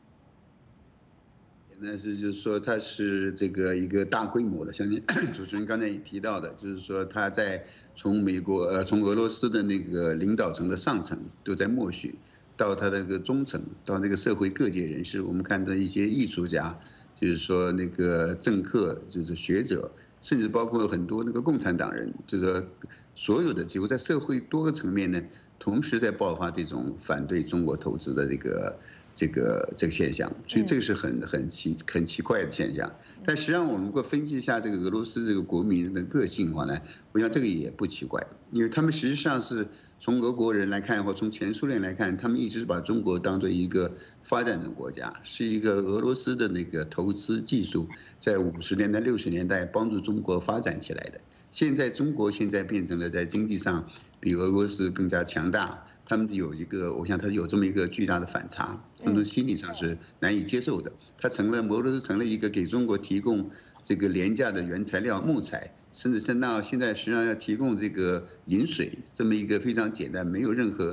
那是就是说，它是这个一个大规模的，相信主持人刚才也提到的，就是说他在从美国呃从俄罗斯的那个领导层的上层都在默许。到他的个中层，到那个社会各界人士，我们看到一些艺术家，就是说那个政客，就是学者，甚至包括很多那个共产党人，就是说所有的几乎在社会多个层面呢，同时在爆发这种反对中国投资的这个这个这个现象，所以这个是很很奇很奇怪的现象。但实际上，我们如果分析一下这个俄罗斯这个国民的个性的话呢，我想这个也不奇怪，因为他们实际上是。从俄国人来看，或从前苏联来看，他们一直把中国当作一个发展中国家，是一个俄罗斯的那个投资技术，在五十年代、六十年代帮助中国发展起来的。现在中国现在变成了在经济上比俄罗斯更加强大，他们有一个，我想他有这么一个巨大的反差，从心理上是难以接受的。他成了俄罗斯成了一个给中国提供这个廉价的原材料木材。甚至到现在实际上要提供这个饮水，这么一个非常简单、没有任何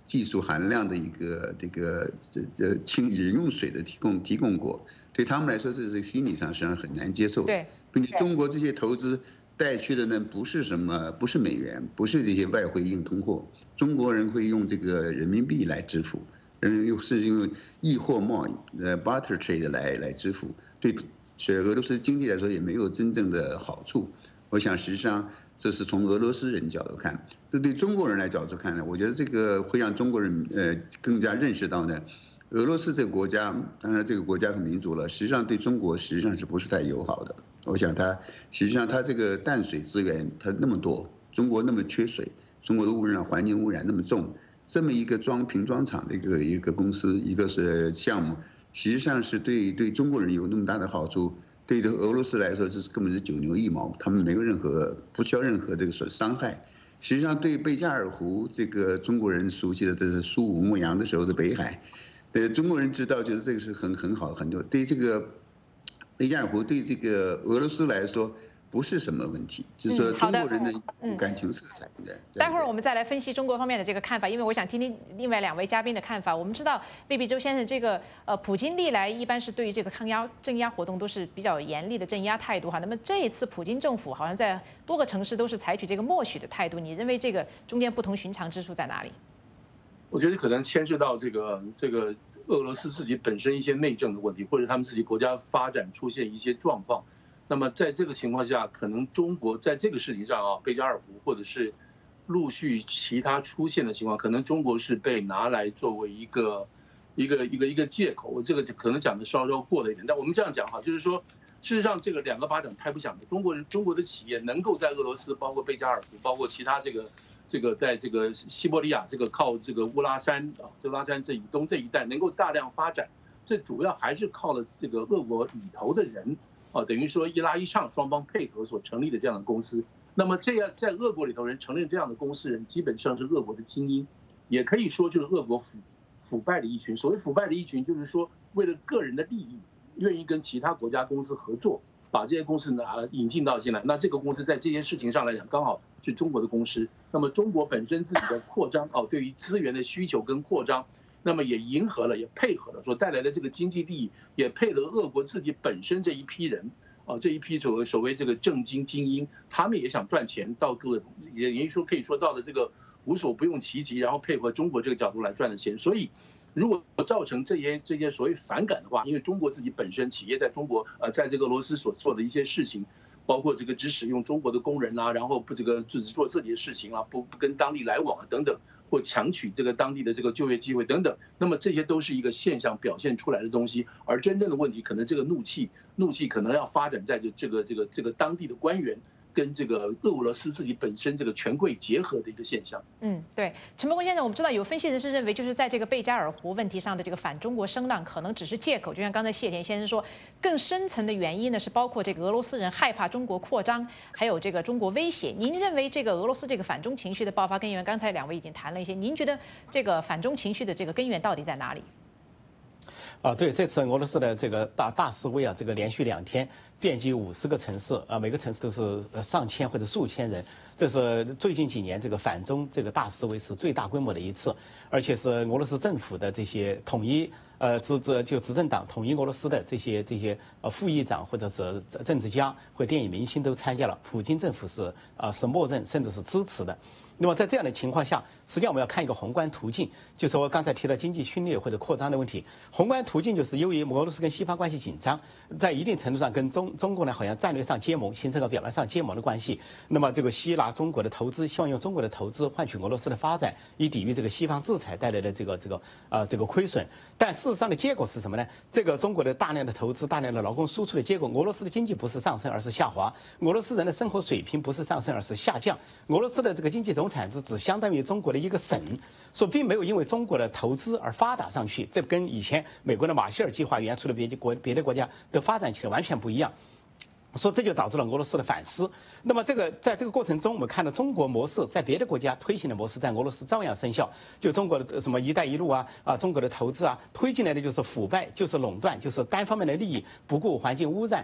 技术含量的一个这个这这清饮用水的提供提供国，对他们来说这是心理上实际上很难接受的。 对， 并且中国这些投资带去的呢，不是什么不是美元，不是这些外汇硬通货，中国人会用这个人民币来支付，人又是用易货贸易呃 barter trade 来来支付，对俄罗斯经济来说也没有真正的好处。我想实际上这是从俄罗斯人角度看，对对中国人来角度看呢，我觉得这个会让中国人呃更加认识到呢，俄罗斯这个国家，当然这个国家很民主了，实际上对中国实际上是不是太友好的？我想它实际上它这个淡水资源它那么多，中国那么缺水，中国的污染环境污染那么重，这么一个装瓶装厂的一个一个公司，一个是项目，实际上是对对中国人有那么大的好处。对于俄罗斯来说，这是根本是九牛一毛，他们没有任何不需要任何这个所伤害。实际上，对贝加尔湖这个中国人熟悉的，这是苏武牧羊的时候的北海，呃，中国人知道，觉得这个是很很好很多。对这个贝加尔湖，对这个俄罗斯来说不是什么问题，就是说中国人的感情色彩。 待会儿我们再来分析中国方面的这个看法，因为我想听听另外两位嘉宾的看法。我们知道魏必洲先生，这个呃，普京历来一般是对于这个抗压镇压活动都是比较严厉的镇压态度哈。那么这一次普京政府好像在多个城市都是采取这个默许的态度，你认为这个中间不同寻常之处在哪里？ 我觉得可能牵涉到这个这个俄罗斯自己本身一些内政的问题，或者他们自己国家发展出现一些状况。那么在这个情况下，可能中国在这个事情上啊，贝加尔湖或者是陆续其他出现的情况，可能中国是被拿来作为一个一个一个一个借口。我这个可能讲的稍稍过了一点，但我们这样讲哈，就是说，事实上这个两个巴掌拍不响的，中国人中国的企业能够在俄罗斯，包括贝加尔湖，包括其他这个这个在这个西伯利亚这个靠这个乌拉山啊，乌拉山这以东这一带能够大量发展，这主要还是靠了这个俄国里头的人。啊，等于说一拉一唱，双方配合所成立的这样的公司。那么这样在俄国里头人承认这样的公司人，基本上是俄国的精英，也可以说就是俄国腐腐败的一群。所谓腐败的一群，就是说为了个人的利益，愿意跟其他国家公司合作，把这些公司拿引进到进来。那这个公司在这件事情上来讲，刚好是中国的公司。那么中国本身自己的扩张哦，对于资源的需求跟扩张。那么也迎合了，也配合了，所带来的这个经济利益，也配合俄国自己本身这一批人，啊，这一批所谓所谓这个政经精英，他们也想赚钱，到各也也说可以说到了这个无所不用其极，然后配合中国这个角度来赚的钱。所以，如果造成这些这些所谓反感的话，因为中国自己本身企业在中国呃在这个俄罗斯所做的一些事情。包括这个只使用中国的工人啊，然后不这个只做自己的事情啊，不不跟当地来往啊等等，或强取这个当地的这个就业机会等等，那么这些都是一个现象表现出来的东西，而真正的问题可能这个怒气，怒气可能要发展在这这个这个这个当地的官员。跟这个俄罗斯自己本身这个权贵结合的一个现象。 嗯，对，陈伯公先生，我们知道有分析人士认为，就是在这个贝加尔湖问题上的这个反中国声浪，可能只是借口。就像刚才谢田先生说，更深层的原因呢是包括这个俄罗斯人害怕中国扩张，还有这个中国威胁。您认为这个俄罗斯这个反中情绪的爆发根源，刚才两位已经谈了一些，您觉得这个反中情绪的这个根源到底在哪里？ 啊，对，这次俄罗斯的这个大大示威啊，这个连续两天，遍及五十个城市啊，每个城市都是上千或者数千人。这是最近几年这个反中这个大示威是最大规模的一次，而且是俄罗斯政府的这些统一呃执执就执政党统一俄罗斯的这些这些呃副议长或者是政治家或电影明星都参加了，普京政府是啊是默认甚至是支持的。那么在这样的情况下，实际上我们要看一个宏观途径，就是我刚才提到经济侵略或者扩张的问题。宏观途径就是由于俄罗斯跟西方关系紧张，在一定程度上跟中中国呢好像战略上结盟，形成了表面上结盟的关系。那么这个吸纳中国的投资，希望用中国的投资换取俄罗斯的发展，以抵御这个西方制裁带来的这个这个呃这个亏损。但事实上的结果是什么呢？这个中国的大量的投资、大量的劳工输出的结果，俄罗斯的经济不是上升而是下滑，俄罗斯人的生活水平不是上升而是下降。俄罗斯的这个经济总产值只相当于中国的一个省，说并没有因为中国的投资而发达上去，这跟以前美国的马歇尔计划原出的别的国别的国家的发展起来完全不一样。说这就导致了俄罗斯的反思。那么这个在这个过程中，我们看到中国模式在别的国家推行的模式，在俄罗斯照样生效。就中国的什么“一带一路”啊啊，中国的投资啊，推进来的就是腐败，就是垄断，就是单方面的利益，不顾环境污染。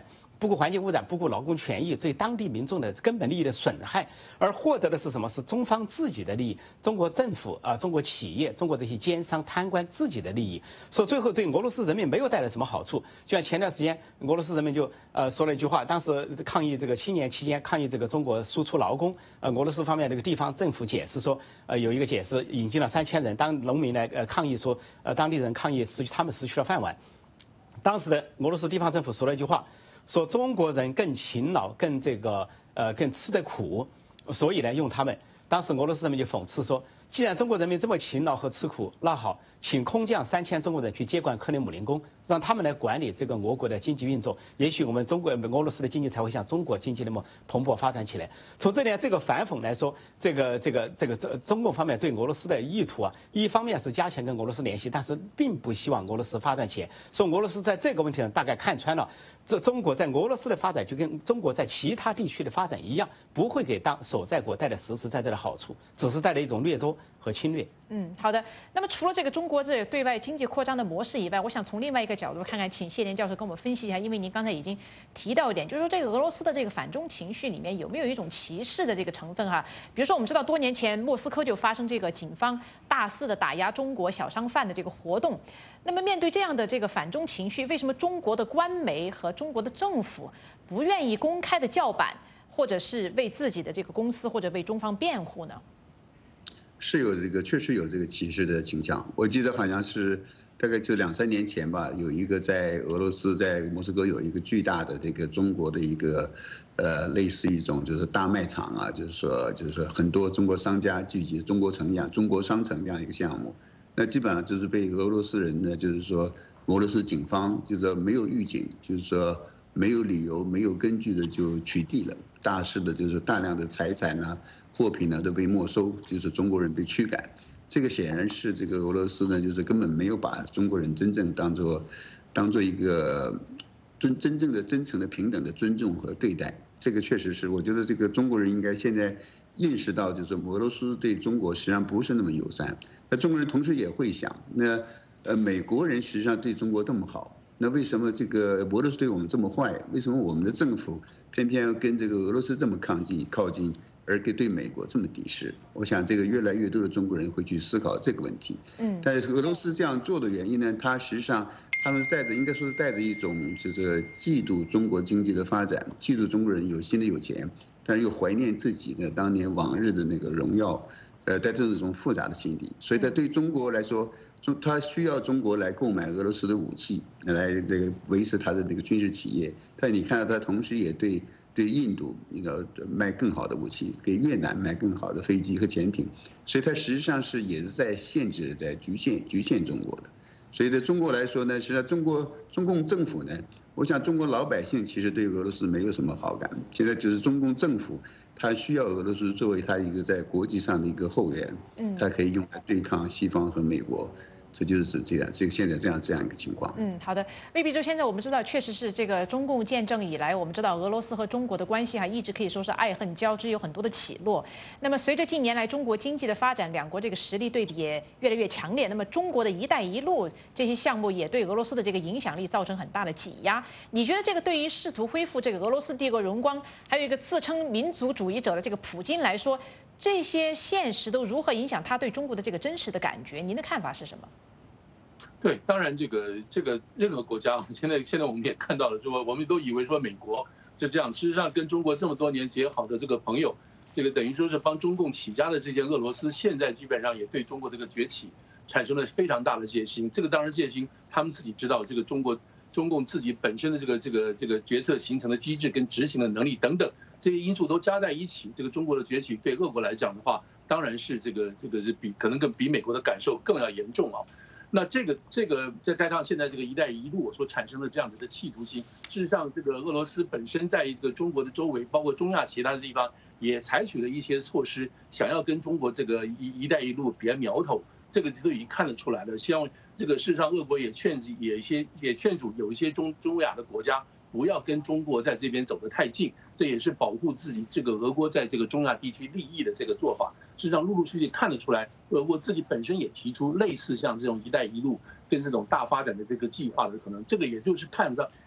不顾环境污染，不顾劳工权益，对当地民众的根本利益的损害，而获得的是什么？是中方自己的利益，中国政府啊、中国企业、中国这些奸商贪官自己的利益，所以最后对俄罗斯人民没有带来什么好处。就像前段时间俄罗斯人民就呃说了一句话，当时抗议这个青年期间抗议这个中国输出劳工，呃俄罗斯方面这个地方政府解释说，呃有一个解释引进了三千人，当农民来呃抗议说，呃当地人抗议失去他们失去了饭碗，当时的俄罗斯地方政府说了一句话。说中国人更勤劳，更这个呃更吃得苦，所以呢用他们。当时俄罗斯人民就讽刺说，既然中国人民这么勤劳和吃苦，那好，请空降三千中国人去接管克里姆林宫，让他们来管理这个俄国的经济运作。也许我们中国俄罗斯的经济才会像中国经济那么蓬勃发展起来。从这点这个反讽来说，这个这个这个中中共方面对俄罗斯的意图啊，一方面是加强跟俄罗斯联系，但是并不希望俄罗斯发展起来。所以俄罗斯在这个问题上大概看穿了。这中国在俄罗斯的发展就跟中国在其他地区的发展一样，不会给当所在国带来实实在在的好处，只是带来一种掠夺和侵略。 嗯，好的。那么除了这个中国这个对外经济扩张的模式以外，我想从另外一个角度看看，请谢连教授跟我们分析一下，因为您刚才已经提到一点，就是说这个俄罗斯的这个反中情绪里面有没有一种歧视的这个成分哈？比如说我们知道多年前莫斯科就发生这个警方大肆的打压中国小商贩的这个活动。那么面对这样的这个反中情绪，为什么中国的官媒和中国的政府不愿意公开的叫板，或者是为自己的这个公司或者为中方辩护呢？ 是有这个，确实有这个歧视的倾向。我记得好像是大概就两三年前吧，有一个在俄罗斯在莫斯科有一个巨大的这个中国的一个呃类似一种就是大卖场啊，就是说就是说很多中国商家聚集中国城一样，中国商城这样一个项目。那基本上就是被俄罗斯人呢，就是说俄罗斯警方就是说没有预警，就是说没有理由、没有根据的就取缔了，大肆的就是大量的财产呢、货品呢都被没收，就是中国人被驱赶。这个显然是这个俄罗斯呢，就是根本没有把中国人真正当做当做一个真真正的、真诚的、平等的尊重和对待。这个确实是，我觉得这个中国人应该现在认识到，就是俄罗斯对中国实际上不是那么友善。那中国人同时也会想，那呃美国人实际上对中国这么好，那为什么这个俄罗斯对我们这么坏？为什么我们的政府偏偏要跟这个俄罗斯这么抗近靠近，而给对美国这么敌视？我想这个越来越多的中国人会去思考这个问题。嗯，但是俄罗斯这样做的原因呢，它实际上他们带着应该说是带着一种就是嫉妒中国经济的发展，嫉妒中国人有心的有钱，但是又怀念自己的当年往日的那个荣耀。呃，带这种复杂的心理，所以他对中国来说，中他需要中国来购买俄罗斯的武器，来这个维持他的这个军事企业。但你看到他同时也对对印度那个卖更好的武器，给越南卖更好的飞机和潜艇，所以他实际上是也是在限制、在局限局限中国的。所以对中国来说呢，实际上中国中共政府呢。我想，中国老百姓其实对俄罗斯没有什么好感，现在只是中共政府，他需要俄罗斯作为他一个在国际上的一个后援，他可以用来对抗西方和美国。这就是这样，这个现在这样这样一个情况。 嗯，好的，魏必洲先生，我们知道，确实是这个中共建政以来，我们知道俄罗斯和中国的关系哈，一直可以说是爱恨交织，有很多的起落。那么随着近年来中国经济的发展，两国这个实力对比也越来越强烈。那么中国的一带一路这些项目也对俄罗斯的这个影响力造成很大的挤压。你觉得这个对于试图恢复这个俄罗斯帝国荣光，还有一个自称民族主义者的这个普京来说，这些现实都如何影响他对中国的这个真实的感觉？您的看法是什么？ 对，当然这个这个任何国家，现在现在我们也看到了，说我们都以为说美国是这样，事实上跟中国这么多年结好的这个朋友，这个等于说是帮中共起家的这些俄罗斯，现在基本上也对中国这个崛起产生了非常大的戒心。这个当然戒心，他们自己知道，这个中国中共自己本身的这个这个这个决策形成的机制跟执行的能力等等这些因素都加在一起，这个中国的崛起对俄国来讲的话，当然是这个这个是比可能更比美国的感受更要严重啊。那这个这个再加上现在这个“一带一路”所产生的这样子的企图心，事实上，这个俄罗斯本身在一个中国的周围，包括中亚其他的地方，也采取了一些措施，想要跟中国这个“一一带一路”别苗头，这个都已经看得出来了。希望这个事实上，俄国也劝也一些也劝阻有一些中中亚的国家不要跟中国在这边走得太近，这也是保护自己这个俄国在这个中亚地区利益的这个做法。事实上，陆陆续续看得出来，俄国自己本身也提出类似像这种“一带一路”跟这种大发展的这个计划的可能，这个也就是看到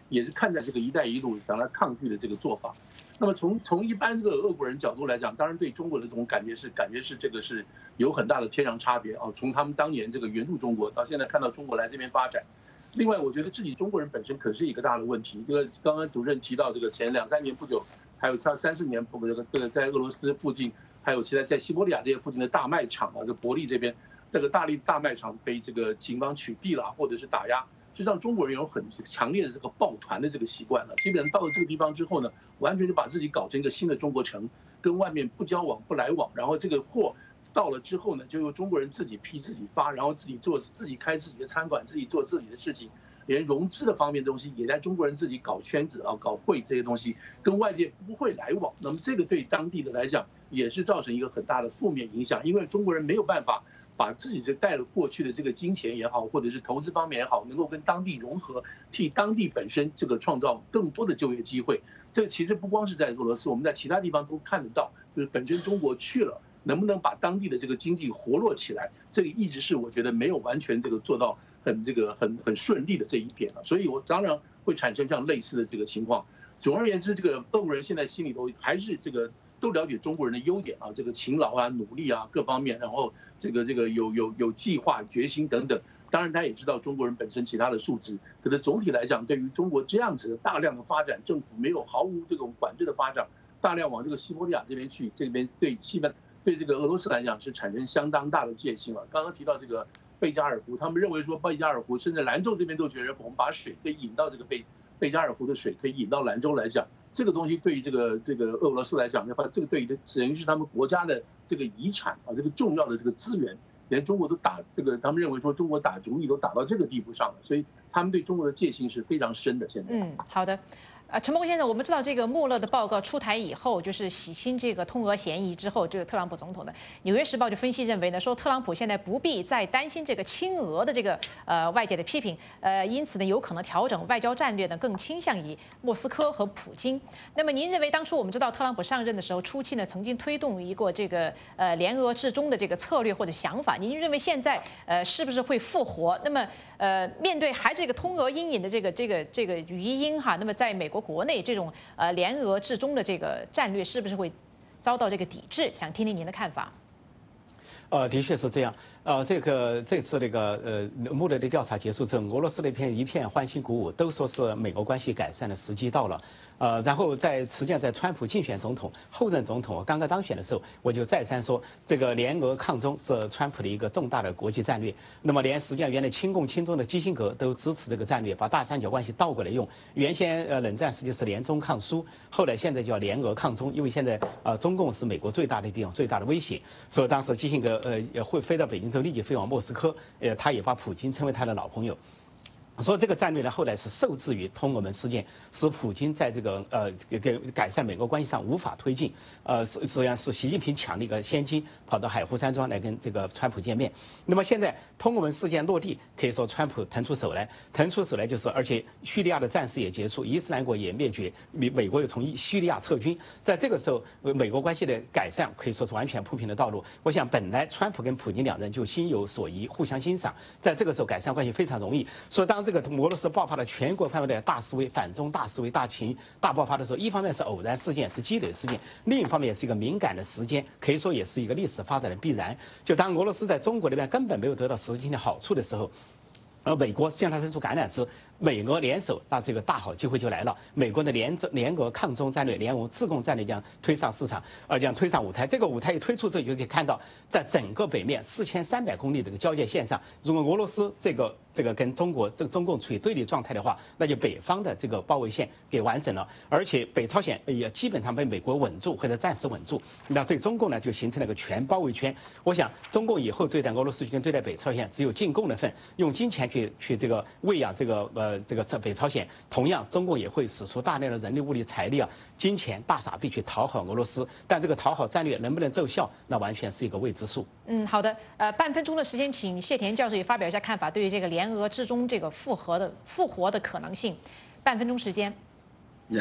也是看待这个“一带一路”想来抗拒的这个做法。那么从从一般这个俄国人角度来讲，当然对中国的这种感觉是感觉是这个是有很大的天壤差别啊。从他们当年这个援助中国，到现在看到中国来这边发展。另外，我觉得自己中国人本身可是一个大的问题。这个刚刚主任提到，这个前两三年不久，还有他三四年不这个这个在俄罗斯附近，还有现在在西伯利亚这些附近的大卖场啊，这伯利这边这个大力大卖场被这个警方取缔了，或者是打压。实际上，中国人有很强烈的这个抱团的这个习惯了。基本上到了这个地方之后呢，完全就把自己搞成一个新的中国城，跟外面不交往、不来往。然后这个货到了之后呢，就由中国人自己批、自己发，然后自己做、自己开自己的餐馆，自己做自己的事情。连融资的方面的东西，也在中国人自己搞圈子啊、搞会这些东西，跟外界不会来往。那么这个对当地的来讲，也是造成一个很大的负面影响，因为中国人没有办法把自己这带了过去的这个金钱也好，或者是投资方面也好，能够跟当地融合，替当地本身这个创造更多的就业机会。这个其实不光是在俄罗斯，我们在其他地方都看得到，就是本身中国去了，能不能把当地的这个经济活络起来，这个一直是我觉得没有完全这个做到很这个很很顺利的这一点了。所以我当然会产生这样类似的这个情况。总而言之，这个俄国人现在心里头还是这个都了解中国人的优点啊，这个勤劳啊、努力啊各方面，然后这个这个有有有计划、决心等等。当然，他也知道中国人本身其他的素质，可是总体来讲，对于中国这样子的大量的发展，政府没有毫无这种管制的发展，大量往这个西伯利亚这边去，这边对西边对这个俄罗斯来讲是产生相当大的戒心了。刚刚提到这个贝加尔湖，他们认为说贝加尔湖，甚至兰州这边都觉得我们把水可以引到这个贝贝加尔湖的水可以引到兰州来讲，这个东西对于这个这个俄罗斯来讲的话，这个对于等于是他们国家的这个遗产啊，这个重要的这个资源。连中国都打这个，他们认为说中国打主意都打到这个地步上了，所以他们对中国的戒心是非常深的。现在， 嗯，好的。呃，陈伯公先生，我们知道这个穆勒的报告出台以后，就是洗清这个通俄嫌疑之后，就是特朗普总统的《纽约时报》就分析认为呢，说特朗普现在不必再担心这个亲俄的这个呃外界的批评，呃，因此呢，有可能调整外交战略呢，更倾向于莫斯科和普京。那么您认为，当初我们知道特朗普上任的时候，初期呢曾经推动一个这个呃联俄制中的这个策略或者想法，您认为现在呃是不是会复活？那么呃，面对还是这个通俄阴影的这个这个这个语音哈，那么在美国国内这种呃联俄制中的这个战略是不是会遭到这个抵制？想听听您的看法。 呃，的确是这样。呃，这个这次那个呃穆勒的调查结束之后，俄罗斯那边一片欢欣鼓舞，都说是美国关系改善的时机到了。呃，然后在实际上在川普竞选总统、后任总统刚刚当选的时候，我就再三说，这个联俄抗中是川普的一个重大的国际战略。那么连实际上原来亲共亲中的基辛格都支持这个战略，把大三角关系倒过来用。原先呃冷战时期是联中抗苏，后来现在叫联俄抗中，因为现在呃中共是美国最大的地方、最大的威胁，所以当时基辛格呃会飞到北京之后，立即飞往莫斯科，呃，他也把普京称为他的老朋友。说这个战略呢，后来是受制于通俄门事件，使普京在这个呃给改善美国关系上无法推进。呃，实实际上是习近平抢了一个先机，跑到海湖山庄来跟这个川普见面。那么现在通俄门事件落地，可以说川普腾出手来，腾出手来就是，而且叙利亚的战事也结束，伊斯兰国也灭绝，美美国又从叙利亚撤军，在这个时候，美国关系的改善可以说是完全铺平了道路。我想本来川普跟普京两人就心有所疑，互相欣赏，在这个时候改善关系非常容易。所以当这个俄罗斯爆发了全国范围的大示威、反中大示威、大情大爆发的时候，一方面是偶然事件，是积累事件；另一方面也是一个敏感的时间，可以说也是一个历史发展的必然。就当俄罗斯在中国那边根本没有得到实质性的好处的时候，而美国向他伸出橄榄枝，美俄联手，那这个大好机会就来了。美国的联联俄抗中战略、联俄制共战略将推上市场，而将推上舞台。这个舞台一推出之后，就可以看到，在整个北面四千三百公里这个交界线上，如果俄罗斯这个这个跟中国这个中共处于对立状态的话，那就北方的这个包围线给完整了，而且北朝鲜也基本上被美国稳住或者暂时稳住。那对中共呢，就形成了个全包围圈。我想，中共以后对待俄罗斯跟对待北朝鲜只有进贡的份，用金钱去去这个喂养这个呃这个北朝鲜。同样，中共也会使出大量的人力、物力、财力啊、金钱、大傻逼去讨好俄罗斯。但这个讨好战略能不能奏效，那完全是一个未知数。 嗯，好的。呃，半分钟的时间，请谢田教授也发表一下看法，对于这个联俄制中这个复合的复活的可能性。半分钟时间。 呀，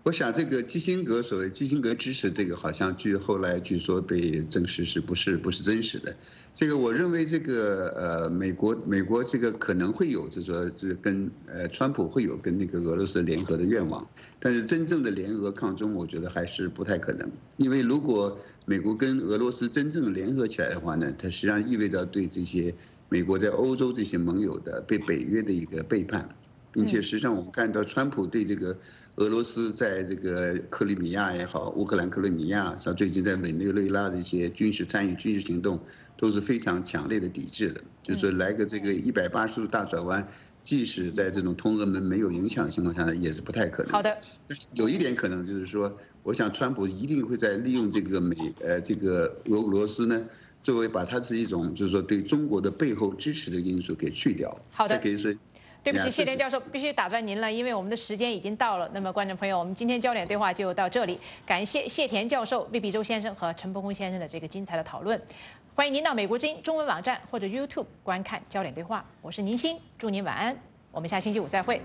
我想这个基辛格所谓基辛格支持这个，好像据后来据说被证实是不是不是真实的。这个我认为这个呃美国美国这个可能会有，就是说这跟呃川普会有跟那个俄罗斯联合的愿望，但是真正的联俄抗中，我觉得还是不太可能。因为如果美国跟俄罗斯真正联合起来的话呢，它实际上意味着对这些美国在欧洲这些盟友的被北约的一个背叛。并且实际上我们看到川普对这个俄罗斯在这个克里米亚也好，乌克兰克里米亚，像最近在委内瑞拉的一些军事参与军事行动，都是非常强烈的抵制的。就是说来个这个一百八十度大转弯，即使在这种通俄门没有影响的情况下呢，也是不太可能。 好的， 有一点可能就是说，我想川普一定会在利用这个美呃这个俄罗斯呢，作为把它是一种就是说对中国的背后支持的因素给去掉。 好的， 可以说。 对不起，谢田教授，必须打断您了，因为我们的时间已经到了。那么，观众朋友，我们今天焦点对话就到这里。感谢谢田教授、魏必洲先生和陈伯公先生的这个精彩的讨论。欢迎您到美国之音中文网站或者 YouTube 观看焦点对话。我是宁欣，祝您晚安，我们下星期五再会。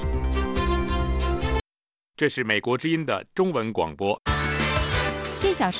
这是美国之音的中文广播。 这小时